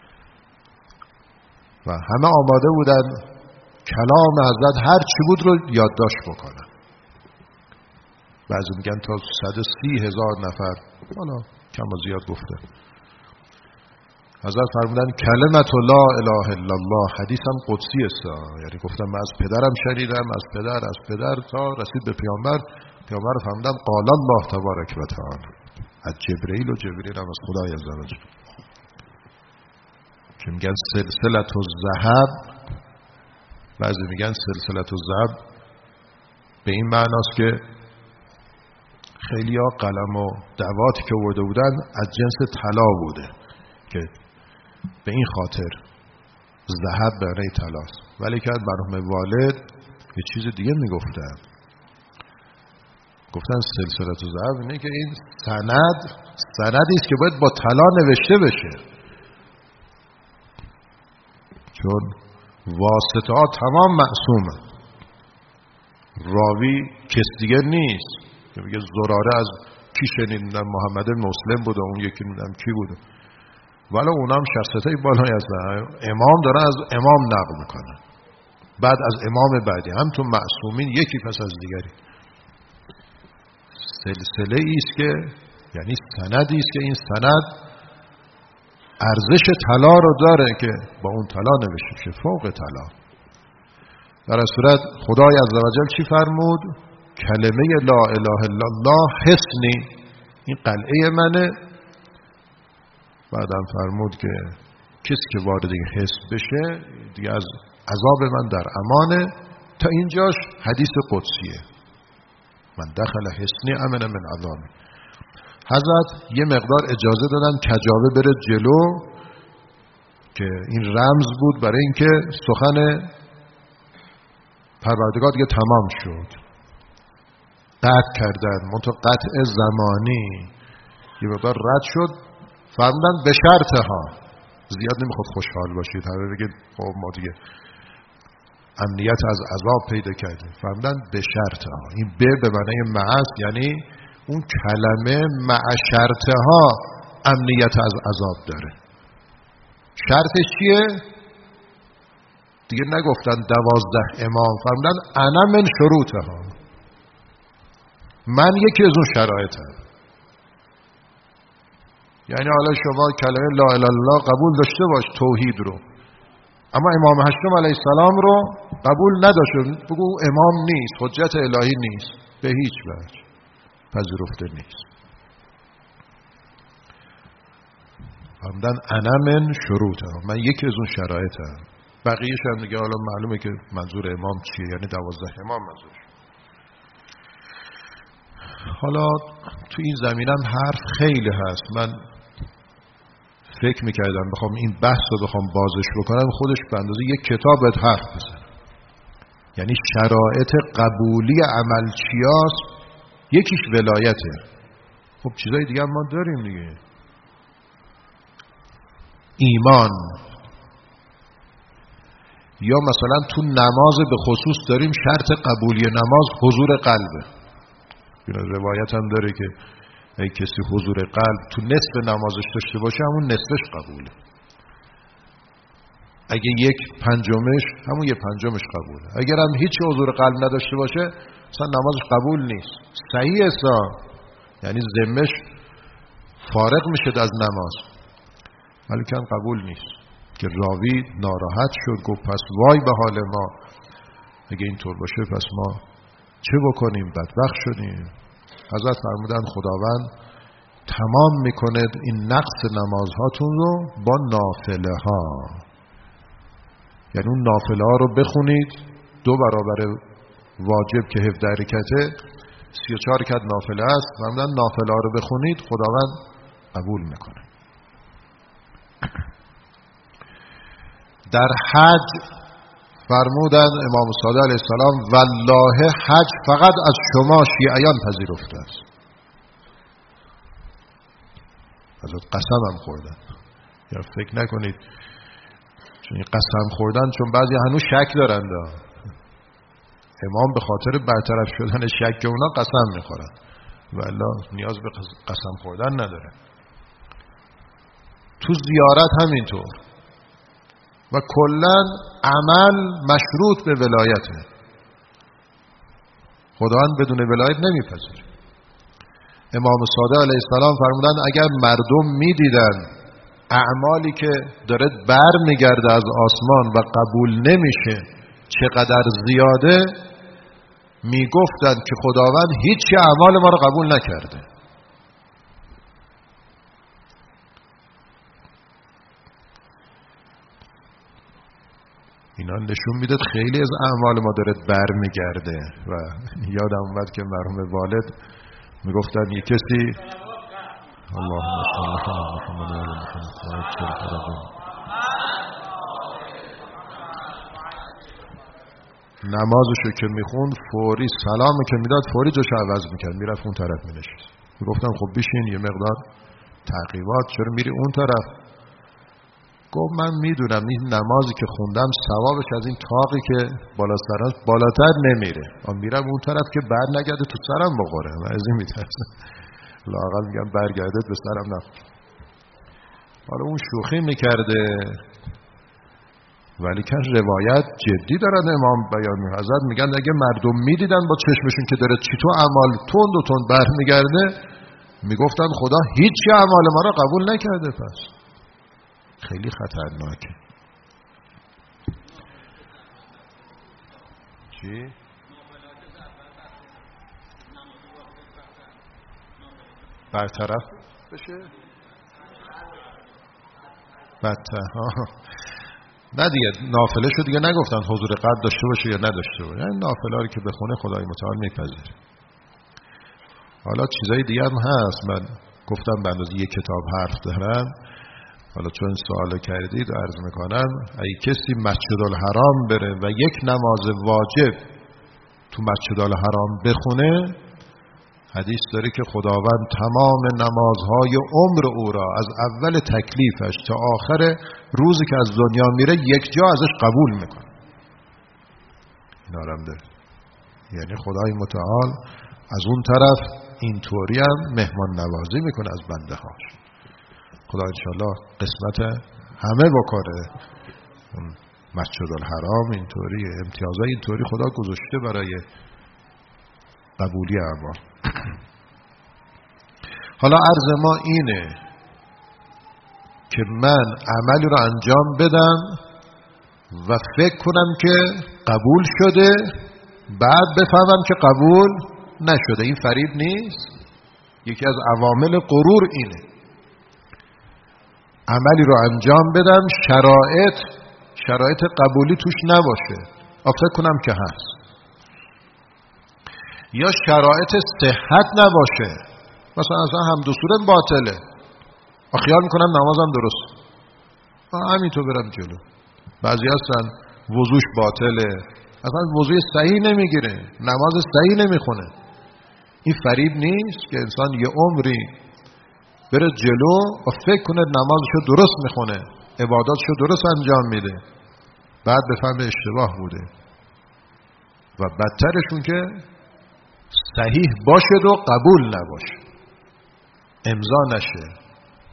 و همه آماده بودن کلام حضرت هر چی بود رو یادداشت بکنن. بعضی میگن تا 130,000 نفر، حالا کم و زیاد گفته. حضرت فرمودن کلمت لا اله الا الله، حدیث هم قدسی است، یعنی گفتم من از پدرم شنیدم، از پدر تا رسید به پیامبر فرمودن قال الله تبارک و تعالی، از جبرئیل، و جبرئیل هم از خدای عزوجل، که میگن سلسله الذهب. بعضی میگن سلسله الذهب به این معناست که خیلی ها قلم و دواتی که آورده بودن از جنس طلا بوده، که به این خاطر ذهب برای طلاست. ولی که مرحوم والد یه چیز دیگه میگفتن، گفتن سلسله الذهب اینه که این سندی است که باید با طلا نوشته بشه، چون واسطه ها تمام معصومه، راوی کس دیگه نیست که میگه زراره از کی شنیدن، محمد بن مسلم بوده، اون یکی نمیدونم کی بوده، ولی اونم شخصیتای بالایی هستن. امام داره از امام نقل میکنه، بعد از امام بعدی، هم تو معصومین یکی پس از دیگری. سلسله ایست که یعنی سندی است که این سند ارزش طلا رو داره که با اون طلا نوشته شه، فوق طلا. در صورت خدای عزوجل چی فرمود؟ کلمه لا اله الا الله حصنی، این قلعه منه. بعدم فرمود که کسی که وارد این حصن بشه دیگه از عذاب من در امانه. تا اینجاش حدیث قدسیه، من دخل حصنی امن من عذابی. حضرت یه مقدار اجازه دادن کجاوه بره جلو، که این رمز بود برای اینکه سخن پروردگار دیگه تمام شد. قطع کردن، منتها قطع زمانی یه مقدار رد شد. فرمودن به شرط ها، زیاد نمیخواد خوشحال باشید، همه بگید خب ما دیگه امنیت از عذاب پیدا کردیم. فرمودن به شرط ها، این به معنی معاص، یعنی اون کلمه مع شرط ها امنیت از عذاب داره. شرطش چیه؟ دیگه نگفتن 12 امام، فرمودن انا من شروطها، من یکی از اون شرایطم. یعنی حالا شما کلمه لا اله الا الله قبول داشته باش، توحید رو، اما امام هشتم علیه السلام رو قبول نداشت، بگو امام نیست، حجت الهی نیست، به هیچ وجه پذیرفته نیست. فرمودن انا من شروطها، من یکی از اون شرایطم. بقیه‌اش هم دیگه حالا معلومه که منظور امام چیه، یعنی 12 امام منظورش. حالا تو این زمینم حرف خیلی هست. من فکر میکردم بخوام این بحث رو بخوام بازش بکنم خودش به اندازه یک کتاب باید حرف بزنم. یعنی شرایط قبولی عمل چیاست؟ یکیش ولایته. خب چیزای دیگه ما داریم دیگه. ایمان، یا مثلا تو نماز به خصوص داریم شرط قبولی نماز حضور قلبه. روایت هم داره که اگه کسی حضور قلب تو نصف نمازش داشته باشه همون نصفش قبوله، اگه یک پنجمش همون یک پنجمش قبوله. اگر هم هیچ حضور قلب نداشته باشه اصلا نمازش قبول نیست. صحیح یعنی ذمش فارغ میشه از نماز، ولی کن قبول نیست. که راوی ناراحت شد، گفت پس وای به حال ما، اگه اینطور باشه پس ما چه بکنیم؟ بدبخت شدیم. حضرت فرمودن خداوند تمام میکنه این نقص نمازهاتون رو با نافله ها. یعنی اون نافله ها رو بخونید 2 برابر واجب که 17 رکعته 34 رکعت نافله است. فرمودن نافله ها رو بخونید خداوند قبول میکنه. در حج فرمودن امام صادق علیه السلام والله حج فقط از شما شیعیان پذیرفته است. حضرت قسم هم خوردن. یا فکر نکنید چون این قسم خوردن، چون بعضی هنوز شک دارند. امام به خاطر برطرف شدن شک اونا قسم میخورن، والله نیاز به قسم خوردن نداره. تو زیارت همینطور. و کلن عمل مشروط به ولایته. خداوند بدون ولایت نمیپذیره. امام صادق علیه السلام فرمودن اگر مردم میدیدن اعمالی که داره بر میگرده از آسمان و قبول نمیشه چقدر زیاده، میگفتن که خداوند هیچ اعمال ما رو قبول نکرده. اینا نشون میده خیلی از اعمال ما داره بر میگرده. و یادم اومد که مرحوم والد میگفتن یک کسی اللهم صل علی محمد و آل محمد نمازشو که میخوند فوری سلامی که میداد فوری جاشو عوض میکرد، میرفت اون طرف مینشست. میگفتم خب بشین یه مقدار تعقیبات، چرا میری اون طرف؟ گفت من میدونم این نمازی که خوندم ثوابش از این تاقی که بالاتر نمیره، من میرم اون طرف که بر نگرده تو سرم بخوره. من از این میترسم لااقل میگم برگرده به سرم نخوره. حالا اون شوخی میکرده، ولی که روایت جدی دارن امام بیان می. حضرت میگن اگه مردم میدیدن با چشمشون که داره چطور اعمال تند و تند برمیگرده، میگفتن خدا هیچ اعمال ما رو قبول نکرده. پس خیلی خطرناکه. چی؟ برطرف بشه؟ بدتر. نه دیگه نافله شو دیگه نگفتن حضور قلب داشته باشه یا نداشته باشه. یعنی نافله رو که بخونه خدای متعال میپذیره. حالا چیزای دیگه هم هست. من گفتم به اندازه یک کتاب حرف دارم. حالا چون سوال کردید عرض میکنم اگه کسی مسجد الحرام بره و یک نماز واجب تو مسجد الحرام بخونه، حدیث داره که خداوند تمام نمازهای عمر او را از اول تکلیفش تا آخر روزی که از دنیا میره یک جا ازش قبول میکنه. اینا هم داره. یعنی خدای متعال از اون طرف اینطوری هم مهمان نوازی میکنه از بنده هاش. خدا انشالله قسمت همه بکنه. مسجد الحرام اینطوری، امتیازهای اینطوری خدا گذاشته برای قبولی اعمال. حالا عرض ما اینه که من عملی رو انجام بدم و فکر کنم که قبول شده، بعد بفهمم که قبول نشده. این فریب نیست؟ یکی از عوامل غرور اینه. عملی رو انجام بدم شرایط قبولی توش نباشه، فکر کنم که هست. یا شرایط صحت نباشه، مثلا اصلا هم دو صورت باطله، خیال میکنم نمازم درست، همینطور برم جلو. بعضی هستن وضوش باطله، اصلا وضوی صحیح نمیگیره، نماز صحیح نمیخونه. این فریب نیست که انسان یه عمری بره جلو و فکر کنه نمازشو درست میخونه، عباداتشو درست انجام میده، بعد بفهمه اشتباه بوده و بدترشون که صحیح باشه و قبول نباشه، امضا نشه.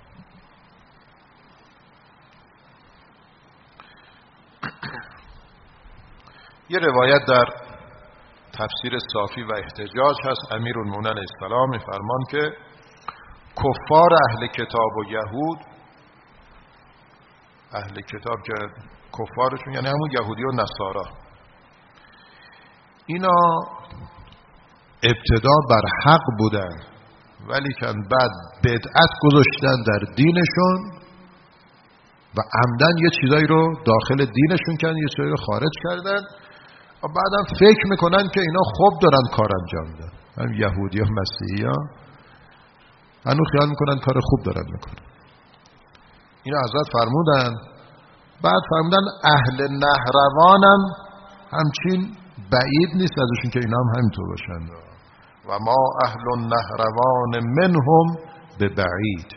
یه روایت در تفسیر صافی و احتجاج هست، امیرالمومنین علیه السلام میفرمان که کفار اهل کتاب و یهود، اهل کتاب که کفارشون یعنی همون یهودی و نصارا، اینا ابتدا بر حق بودن ولی که بعد بدعت گذاشتن در دینشون و عمدن یه چیزایی رو داخل دینشون کردن، یه چیزایی رو خارج کردن و بعدم فکر میکنن که اینا خوب دارن کار انجام میدن. هم یهودی ها مسیحی ها هنو خیال میکنن کار خوب دارن میکنن. اینا حضرت فرمودن، بعد فرمودن اهل نهروانم همچین بعید نیست ازشون که اینا هم همینطور باشن و ما اهل النهروان منهم به بعید.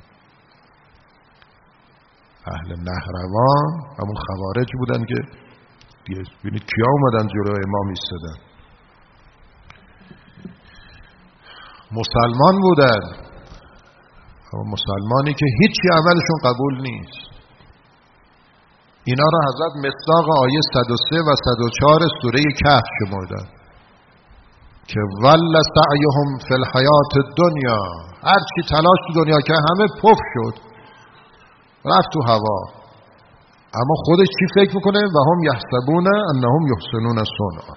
اهل نهروان همون خوارج بودن که ببینید کیا اومدن جلوی امام ایستادن، مسلمان بودن، اما مسلمانی که هیچی عملشون قبول نیست. اینا را حضرت مصداق آیه 103 و 104 سوره کهف شمردن که ول سعیهم فی الحیات الدنیا، هر چی تلاش تو دنیا که همه پف شد رفت تو هوا، اما خودش چی فکر میکنه؟ و هم یحسبون انهم یحسنون صنعا.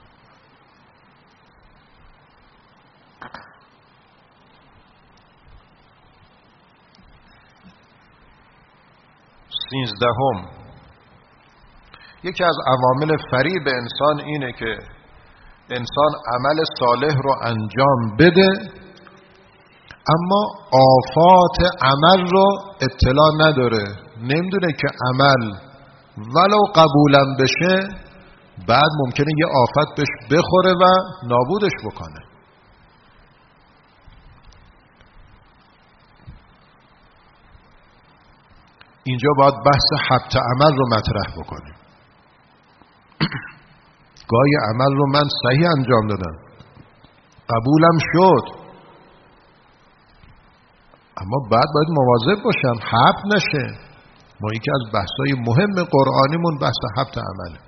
سیزدهم، یکی از عوامل فریب انسان اینه که انسان عمل صالح رو انجام بده اما آفات عمل رو اطلاع نداره، نمیدونه که عمل ولو قبولم بشه بعد ممکنه یه آفت بهش بخوره و نابودش بکنه. اینجا باید بحث حبط عمل رو مطرح بکنیم. گاهی عمل رو من صحیح انجام دادم، قبولم شد، اما بعد باید مواظب باشم حبط نشه. ما یکی از بحث‌های مهم قرآنیمون بحث حبط عمله.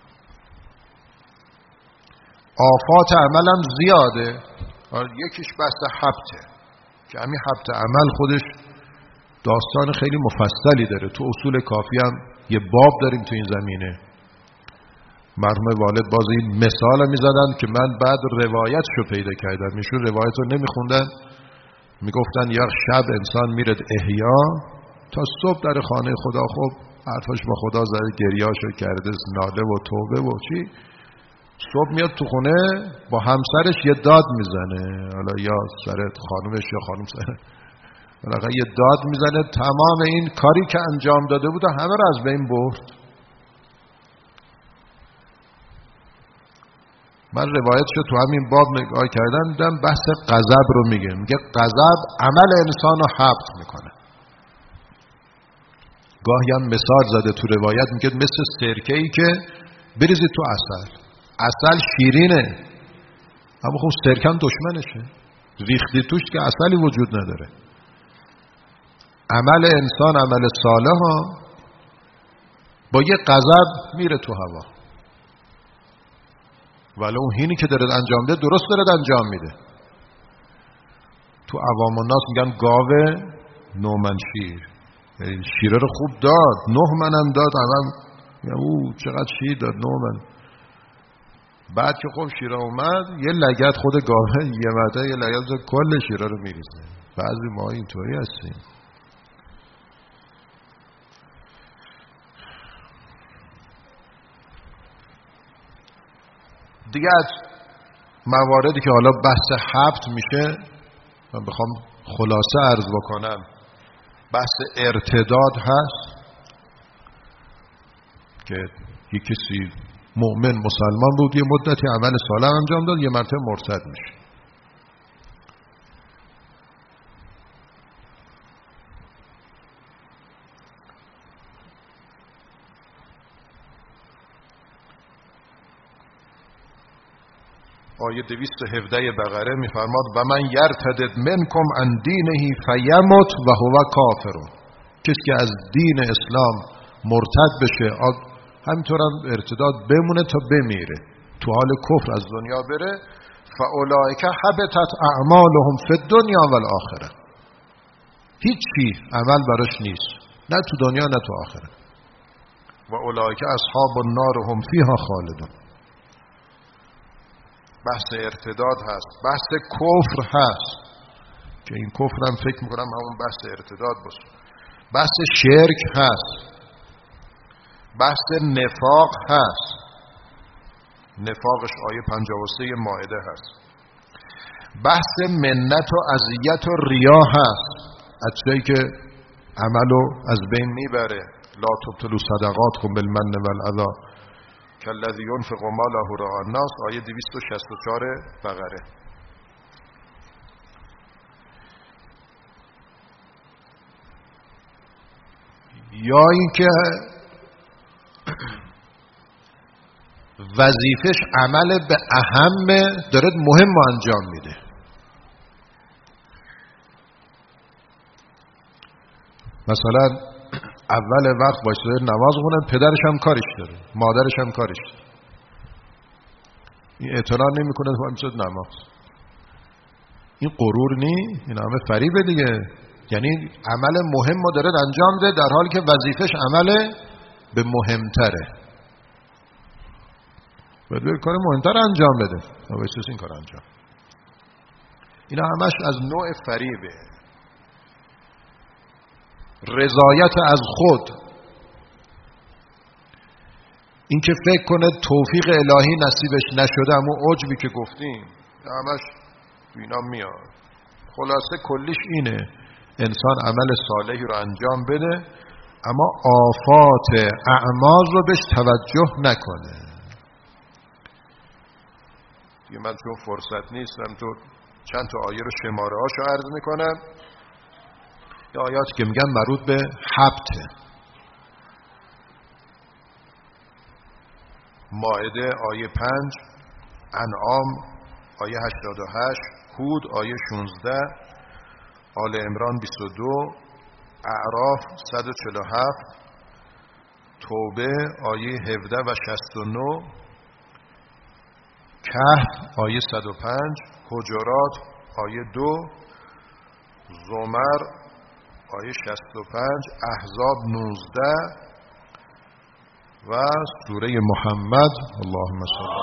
آفات عملم زیاده، یکیش بحث حبطه که همین حبط عمل خودش داستان خیلی مفصلی داره. تو اصول کافی هم یه باب داریم تو این زمینه. مرحوم والد باز این مثال میزدن که من بعد روایتشو پیدا کردم، ایشون روایت رو نمیخوندن، میگفتن یا شب انسان میره احیا تا صبح در خانه خدا، خب حرفش با خدا زده، گریاشو کرده، ناله و توبه و چی، صبح میاد تو خونه با همسرش یه داد میزنه، حالا یا سر خانمش یا خانم سر یه داد میزنه، تمام این کاری که انجام داده بود همه رو از بین برد. من روایتشو تو همین باب نگاه کردم، دیدم بحث غضب رو میگه غضب عمل انسان رو حبط میکنه. گاهی هم مثال زده تو روایت، میگه مثل سرکه‌ای که بریزی تو عسل شیرینه اما خب سرکه هم دشمنشه، ریختی توش که عسلی وجود نداره. عمل انسان، عمل صالح ها با یه غضب میره تو هوا، ولی اون هینی که داره انجام ده درست داره انجام میده. تو عوام الناس میگن گاوه نومنشیر، شیره رو خوب داد، 9 منم داد، اول او چقدر شیر داد، 9 من. بعد که خب شیره اومد یه لگد خود گاوه یه مده یه لگد کل شیره رو میریزه. بعضی ما اینطوری هستیم. دیگه از مواردی که حالا بحث حبط میشه، من بخوام خلاصه عرض بکنم، بحث ارتداد هست که یک کسی مؤمن مسلمان بود، یه مدتی عمل صالح انجام داد، یه مرتبه مرتد میشه. آیه 217 بقره میفرماد و من یرتد منکم عن دینه فیمت و هو کافر. کسی که از دین اسلام مرتد بشه، همینطور هم ارتداد بمونه تا بمیره، تو حال کفر از دنیا بره، فاولئک حبطت اعمالهم فی الدنیا و الاخره. هیچی عمل براش نیست، نه تو دنیا نه تو آخره. و اولئک اصحاب النار هم فیها خالدون. بحث ارتداد هست، بحث کفر هست که این کفر هم فکر میکنم همون بحث ارتداد باشه. بحث شرک هست، بحث نفاق هست، نفاقش آیه 53 مائده هست. بحث منت و اذیت و ریا هست، از چیزی که عملو از بین میبره. لا تبطلوا صدقاتکم بالمن والاذی کالذی ينفق ماله رئاء الناس، آیه 264 بقره. یا اینکه وظیفش عمل به اهم داره مهم انجام میده. مثلا اول وقت باشه نماز خونه، پدرش هم کارش داره، مادرش هم کارش داره، این اعتنا نمیکنه تو همچه نماز. این غرور نی، این همه فریبه دیگه. یعنی عمل مهم رو داره انجام ده در حالی که وظیفش عمل به مهمتره. باید کار مهمتر انجام بده، نبایست این کار انجام. اینا همش از نوع فریبه. رضایت از خود، این که فکر کنه توفیق الهی نصیبش نشده، همون عجبی که گفتیم همش اینا میاد. خلاصه کلیش اینه، انسان عمل صالحی رو انجام بده اما آفات اعمال رو بهش توجه نکنه. من چون فرصت نیستم تو چند تا آیه رو شماره هاشو عرض میکنم. یا آیاتی که میگن مربوط به حبطه. مائده آیه 5، انعام آیه 88، هود آیه 16، آل عمران 22، اعراف 147، توبه آیه 17 و 69، کهف آیه 105، حجرات آیه 2، زمر آیه 65، احزاب 19 و سوره محمد. اللهم صل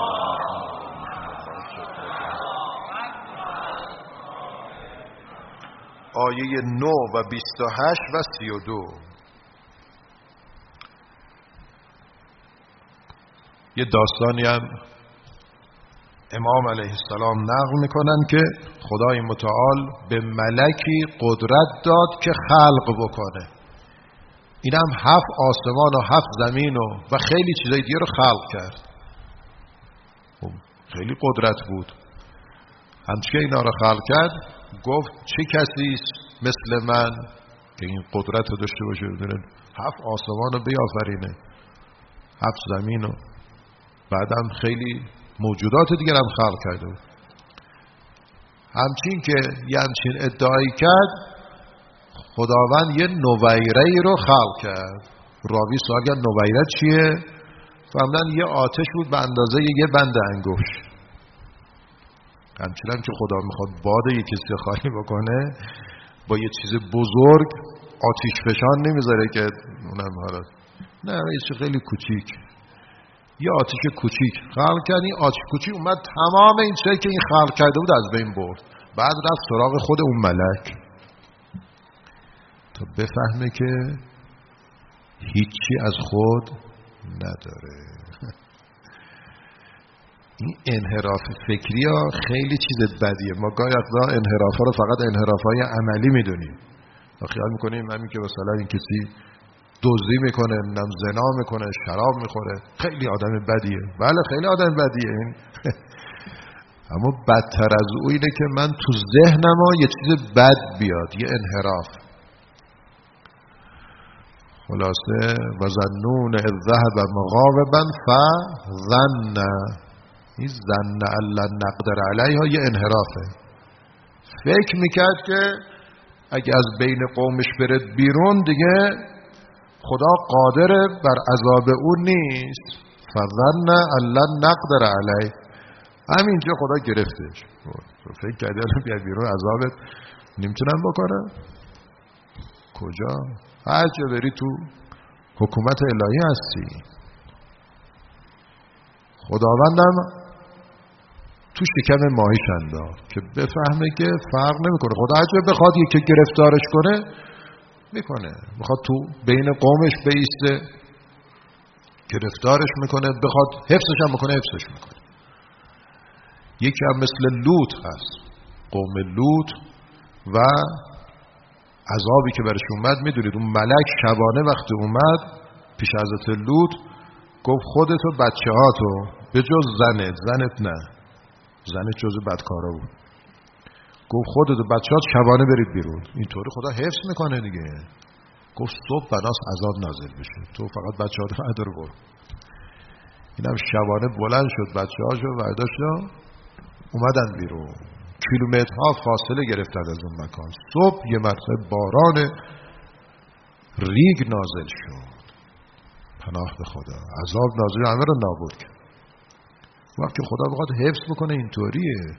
آیه 9 و 28 و 32. یه داستانی هم امام علیه السلام نقل میکنن که خدای متعال به ملکی قدرت داد که خلق بکنه. این هم 7 آسمان و 7 زمین و خیلی چیزای دیگه رو خلق کرد. خیلی قدرت بود. همچه اینا رو خلق کرد گفت چه کسی است مثل من که این قدرت رو داشته باشه 7 آسمان رو بیافرینه، 7 زمین رو، بعدم خیلی موجودات دیگر هم خلق کرده بود. همچین که یه همچین ادعایی کرد، خداوند یه نویره رو خلق کرد. راوی سوال کرد نویره چیه؟ فهمیدن یه آتش بود به اندازه یه بند انگشت. همچنین که خدا میخواد باد یه کسی خالی بکنه، با یه چیز بزرگ آتش فشان نمیذاره که اونم حالا نه، یه چیز خیلی کوچیک، یه آتش کوچیک خلق کرد. این آتش کوچیک اومد تمام این چیزی که این خلق کرده بود از بین برد. بعد رفت سراغ خود اون ملک تا بفهمه که هیچی از خود نداره. این انحراف فکری ها خیلی چیز بدیه. ما گاهی وقتا انحراف ها رو فقط انحراف های عملی میدونیم و خیال میکنیم همین که مثلا این کسی دزدی میکنه، زنا میکنه، شراب میخوره خیلی آدم بدیه. بله خیلی آدم بدیه این اما بدتر از او اینه که من تو ذهنم یه چیز بد بیاد، یه انحراف. خلاصه و ظنون اذ ذهب مغاضبا فظن، این ظن ان لن نقدر علیها یه انحرافه. فکر میکرد که اگه از بین قومش بره بیرون دیگه خدا قادر بر عذاب او نیست. فظن ان لن نقدر علیه، همینجا خدا گرفتش. فکر کردی الان بیا بیرون عذابت نمیتونم بکنم؟ کجا؟ هر جا بری تو حکومت الهی هستی. خداوندم تو شکم ماهیش انداخت که بفهمه که فرق نمیکنه. خدا هر جا بخواد یکی گرفتارش کنه میکنه، بخواد تو بین قومش بیسته گرفتارش میکنه، بخواد حفظش هم میکنه حفظش میکنه. یکی هم مثل لوط هست، قوم لوط و عذابی که برش اومد. میدونید اون ملک شبانه وقتی اومد پیش حضرت لوط گفت خودت و بچه هاتو به جز زنت نه، زنت جز بدکارا بود، گفت خودت و بچه هات شبانه برید بیرون. اینطوری خدا حفظ میکنه دیگه. گفت صبح بناس عذاب نازل بشه، تو فقط بچه هاتو نداره برو. اینم شبانه بلند شد، بچه هاشو برداشت اومدن بیرون، کیلومترها فاصله گرفتن از اون مکان. صبح یه مرتبه باران ریگ نازل شد، پناه به خدا، عذاب نازل همه رو نابود کرد. وقتی خدا بخواد حفظ بکنه اینطوریه.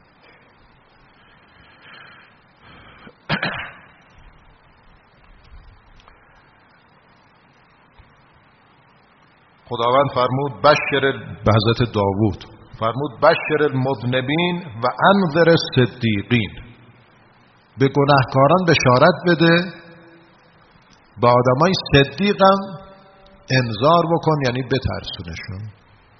خداوند فرمود بشر، به حضرت داوود فرمود بشر المذنبین و انذر الصدیقین، به گناهکاران بشارت بده، به آدمای صدیقم انذار بکن، یعنی بترسونشون.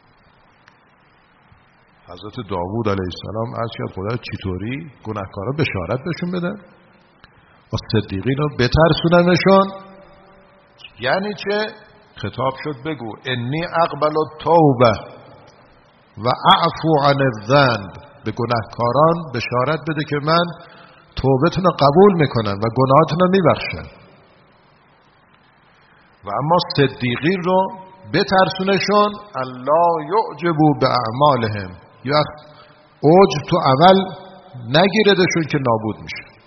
حضرت داوود علیه السلام عرض کرد خدا چطوری گناهکاران بشارت بهشون بده و صدیقین رو بترسوننشون؟ یعنی چه؟ خطاب شد بگو انی اقبل التوبه و اعفو عن الذنب، به گناهکاران بشارت بده که من توبتون رو قبول میکنم و گناهاتون رو میبخشم. و اما صدیقین رو بترسونشون الله یعجبوا باعمالهم، یا عجب تو عمل نگیردشون که نابود میشه.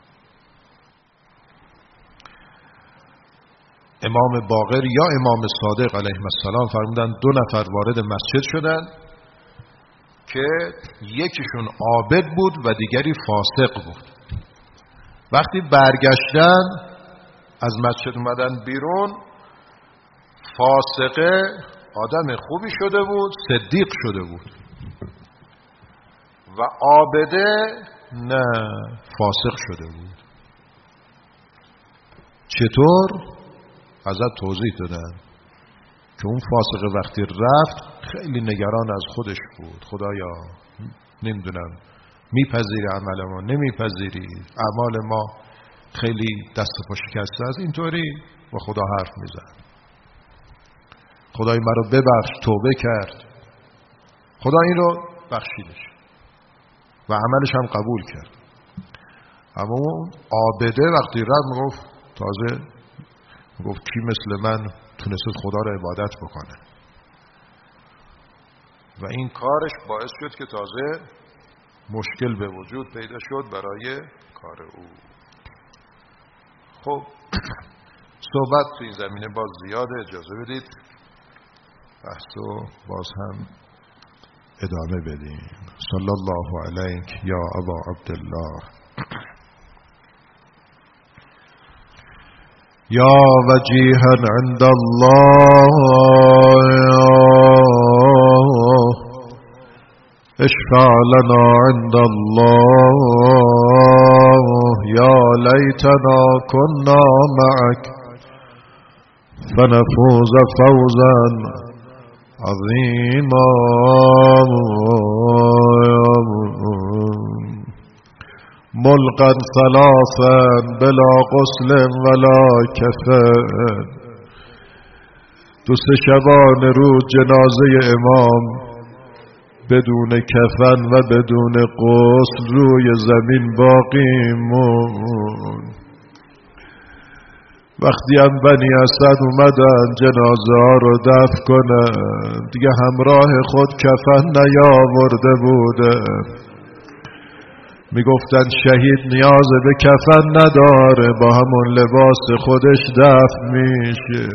امام باقر یا امام صادق علیه السلام فرمودن 2 نفر وارد مسجد شدن که یکیشون عابد بود و دیگری فاسق بود. وقتی برگشتن از مسجد اومدن بیرون، فاسقه آدم خوبی شده بود، صدیق شده بود، و عابده نه، فاسق شده بود. چطور؟ ازت توضیح دادن که اون فاسقه وقتی رفت خیلی نگران از خودش بود، خدایا نمیدونم میپذیری عمل ما، نمیپذیری اعمال ما خیلی دست پا شکسته است، اینطوری با خدا حرف میزد. خدای من رو ببخش، توبه کرد، خدا این رو بخشیدش و عملش هم قبول کرد. اما اون عابده وقتی رفت میگفت، تازه میگفت کی مثل من تونست خدا رو عبادت بکنه، و این کارش باعث شد که تازه مشکل به وجود پیدا شد برای کار او. خب صحبت توی زمینه باز زیاده، اجازه بدید بحثو باز هم ادامه بدیم. صلی الله علیک یا ابا عبدالله. یا وجیها عند الله اشفع لنا عند الله یا لیتنا كنا معك فنفوز فوزا عظیما ملقا ثلاثا بلا غسل ولا کفن. 2 شبانه روز جنازه امام بدون کفن و بدون غسل روی زمین باقی موند. وقتی هم بنی اسد اومدن جنازه ها رو دفن کنن دیگه همراه خود کفن نیاورده بودن. میگفتن شهید نیاز به کفن نداره، با همون لباس خودش دفن میشه.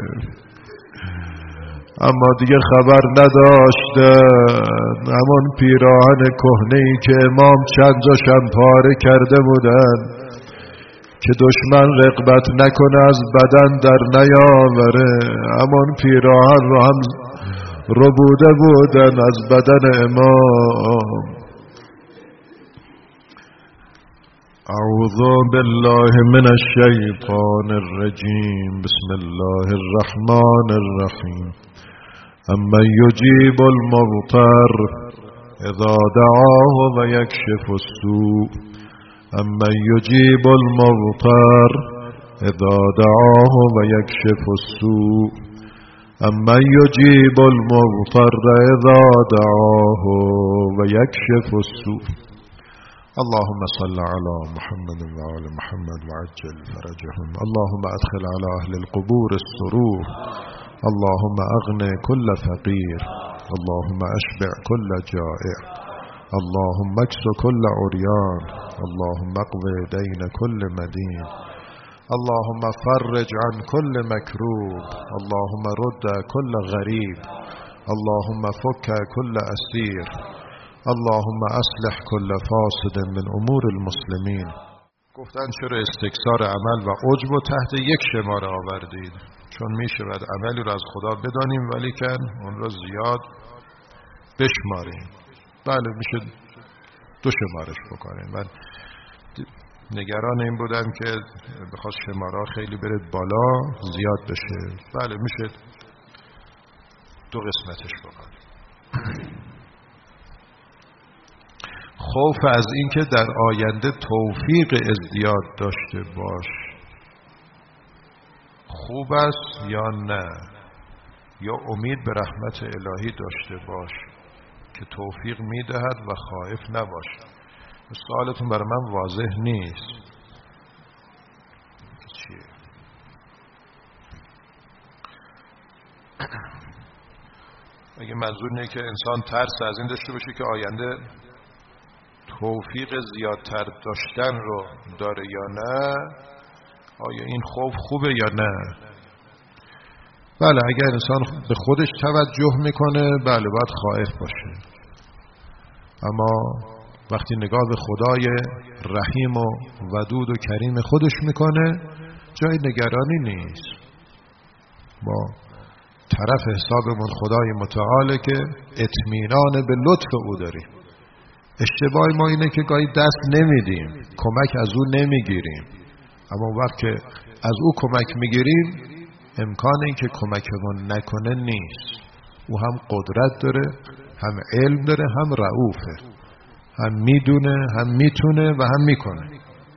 اما دیگه خبر نداشتن همون پیراهن کهنه‌ای که امام چند جاشم پاره کرده بودن که دشمن رغبت نکنه از بدن در نیاوره، همون پیراهن رو هم ربوده بودن از بدن امام. اعوذ بالله من الشیطان الرجیم. بسم الله الرحمن الرحیم. اما یجیب المضطر اذا دعاه و یکشف السوء. اما یجیب المضطر اذا دعاه و یکشف السوء. اما یجیب المضطر اذا دعاه و یکشف السوء. اللهم صل على محمد وآل محمد وعجل فرجهم. اللهم ادخل على اهل القبور السرور. اللهم اغني كل فقير. اللهم اشبع كل جائع. اللهم اكس كل عريان. اللهم اقض دين كل مدين. اللهم فرج عن كل مكروب. اللهم رد كل غريب. اللهم فك كل اسير. اللهم اصلح كل فاسد من امور المسلمین. گفتن چرا استکثار عمل و عجب و تحت یک شماره آوردید؟ چون می شود عملی را از خدا بدانیم ولیکن اون را زیاد بشماریم. بله میشه 2 شمارش بکنیم. من نگران این بودم که بخواد شماره خیلی بره بالا زیاد بشه. بله میشه 2 قسمتش بکنیم. خوف از اینکه در آینده توفیق ازدیاد داشته باش خوب است یا نه، یا امید به رحمت الهی داشته باش که توفیق میدهد و خائف نباش. سوالتون برای من واضح نیست. چیه؟ اگه منظور اینه که انسان ترس از این داشته باشه که آینده توفیق زیادتر داشتن رو داره یا نه، آیا این خوف خوبه یا نه؟ بله اگر انسان به خودش توجه میکنه بله باید خائف باشه، اما وقتی نگاه به خدای رحیم و ودود و کریم خودش میکنه جای نگرانی نیست. ما طرف حسابمون خدای متعاله که اطمینان به لطف او داریم. اشتباه ما اینه که گاهی دست نمیدیم، کمک از او نمیگیریم، اما وقت که از او کمک میگیریم امکان این که کمکمون نکنه نیست. او هم قدرت داره، هم علم داره، هم رؤوفه، هم میدونه، هم میتونه و هم میکنه.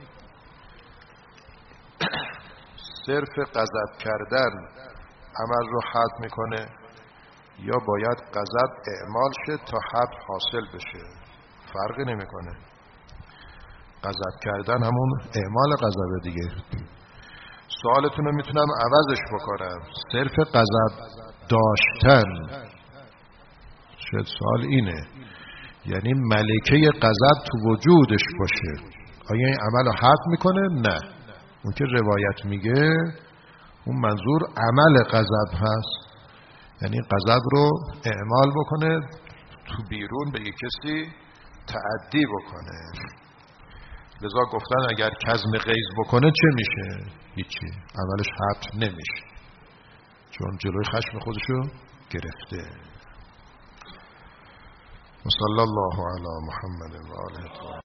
صرف غضب کردن عمل رو حد میکنه یا باید غضب اعمال شه تا حد حاصل بشه؟ فرقی نمیکنه. غضب کردن همون اعمال غضب دیگه. سوالتون رو میتونم عوضش بکنم. صرف غضب داشتن، شاید سوال اینه، یعنی ملکه غضب تو وجودش باشه، آیا این عمل رو حد میکنه؟ نه. اون که روایت میگه اون منظور عمل غضب هست، یعنی غضب رو اعمال بکنه تو بیرون به یک کسی تعدی بکنه. لذا گفتن اگر کظم غیظ بکنه چه میشه؟ هیچی، عملش حد نمیشه چون جلوی خشم خودشو گرفته. و صلی الله علی محمد و آله.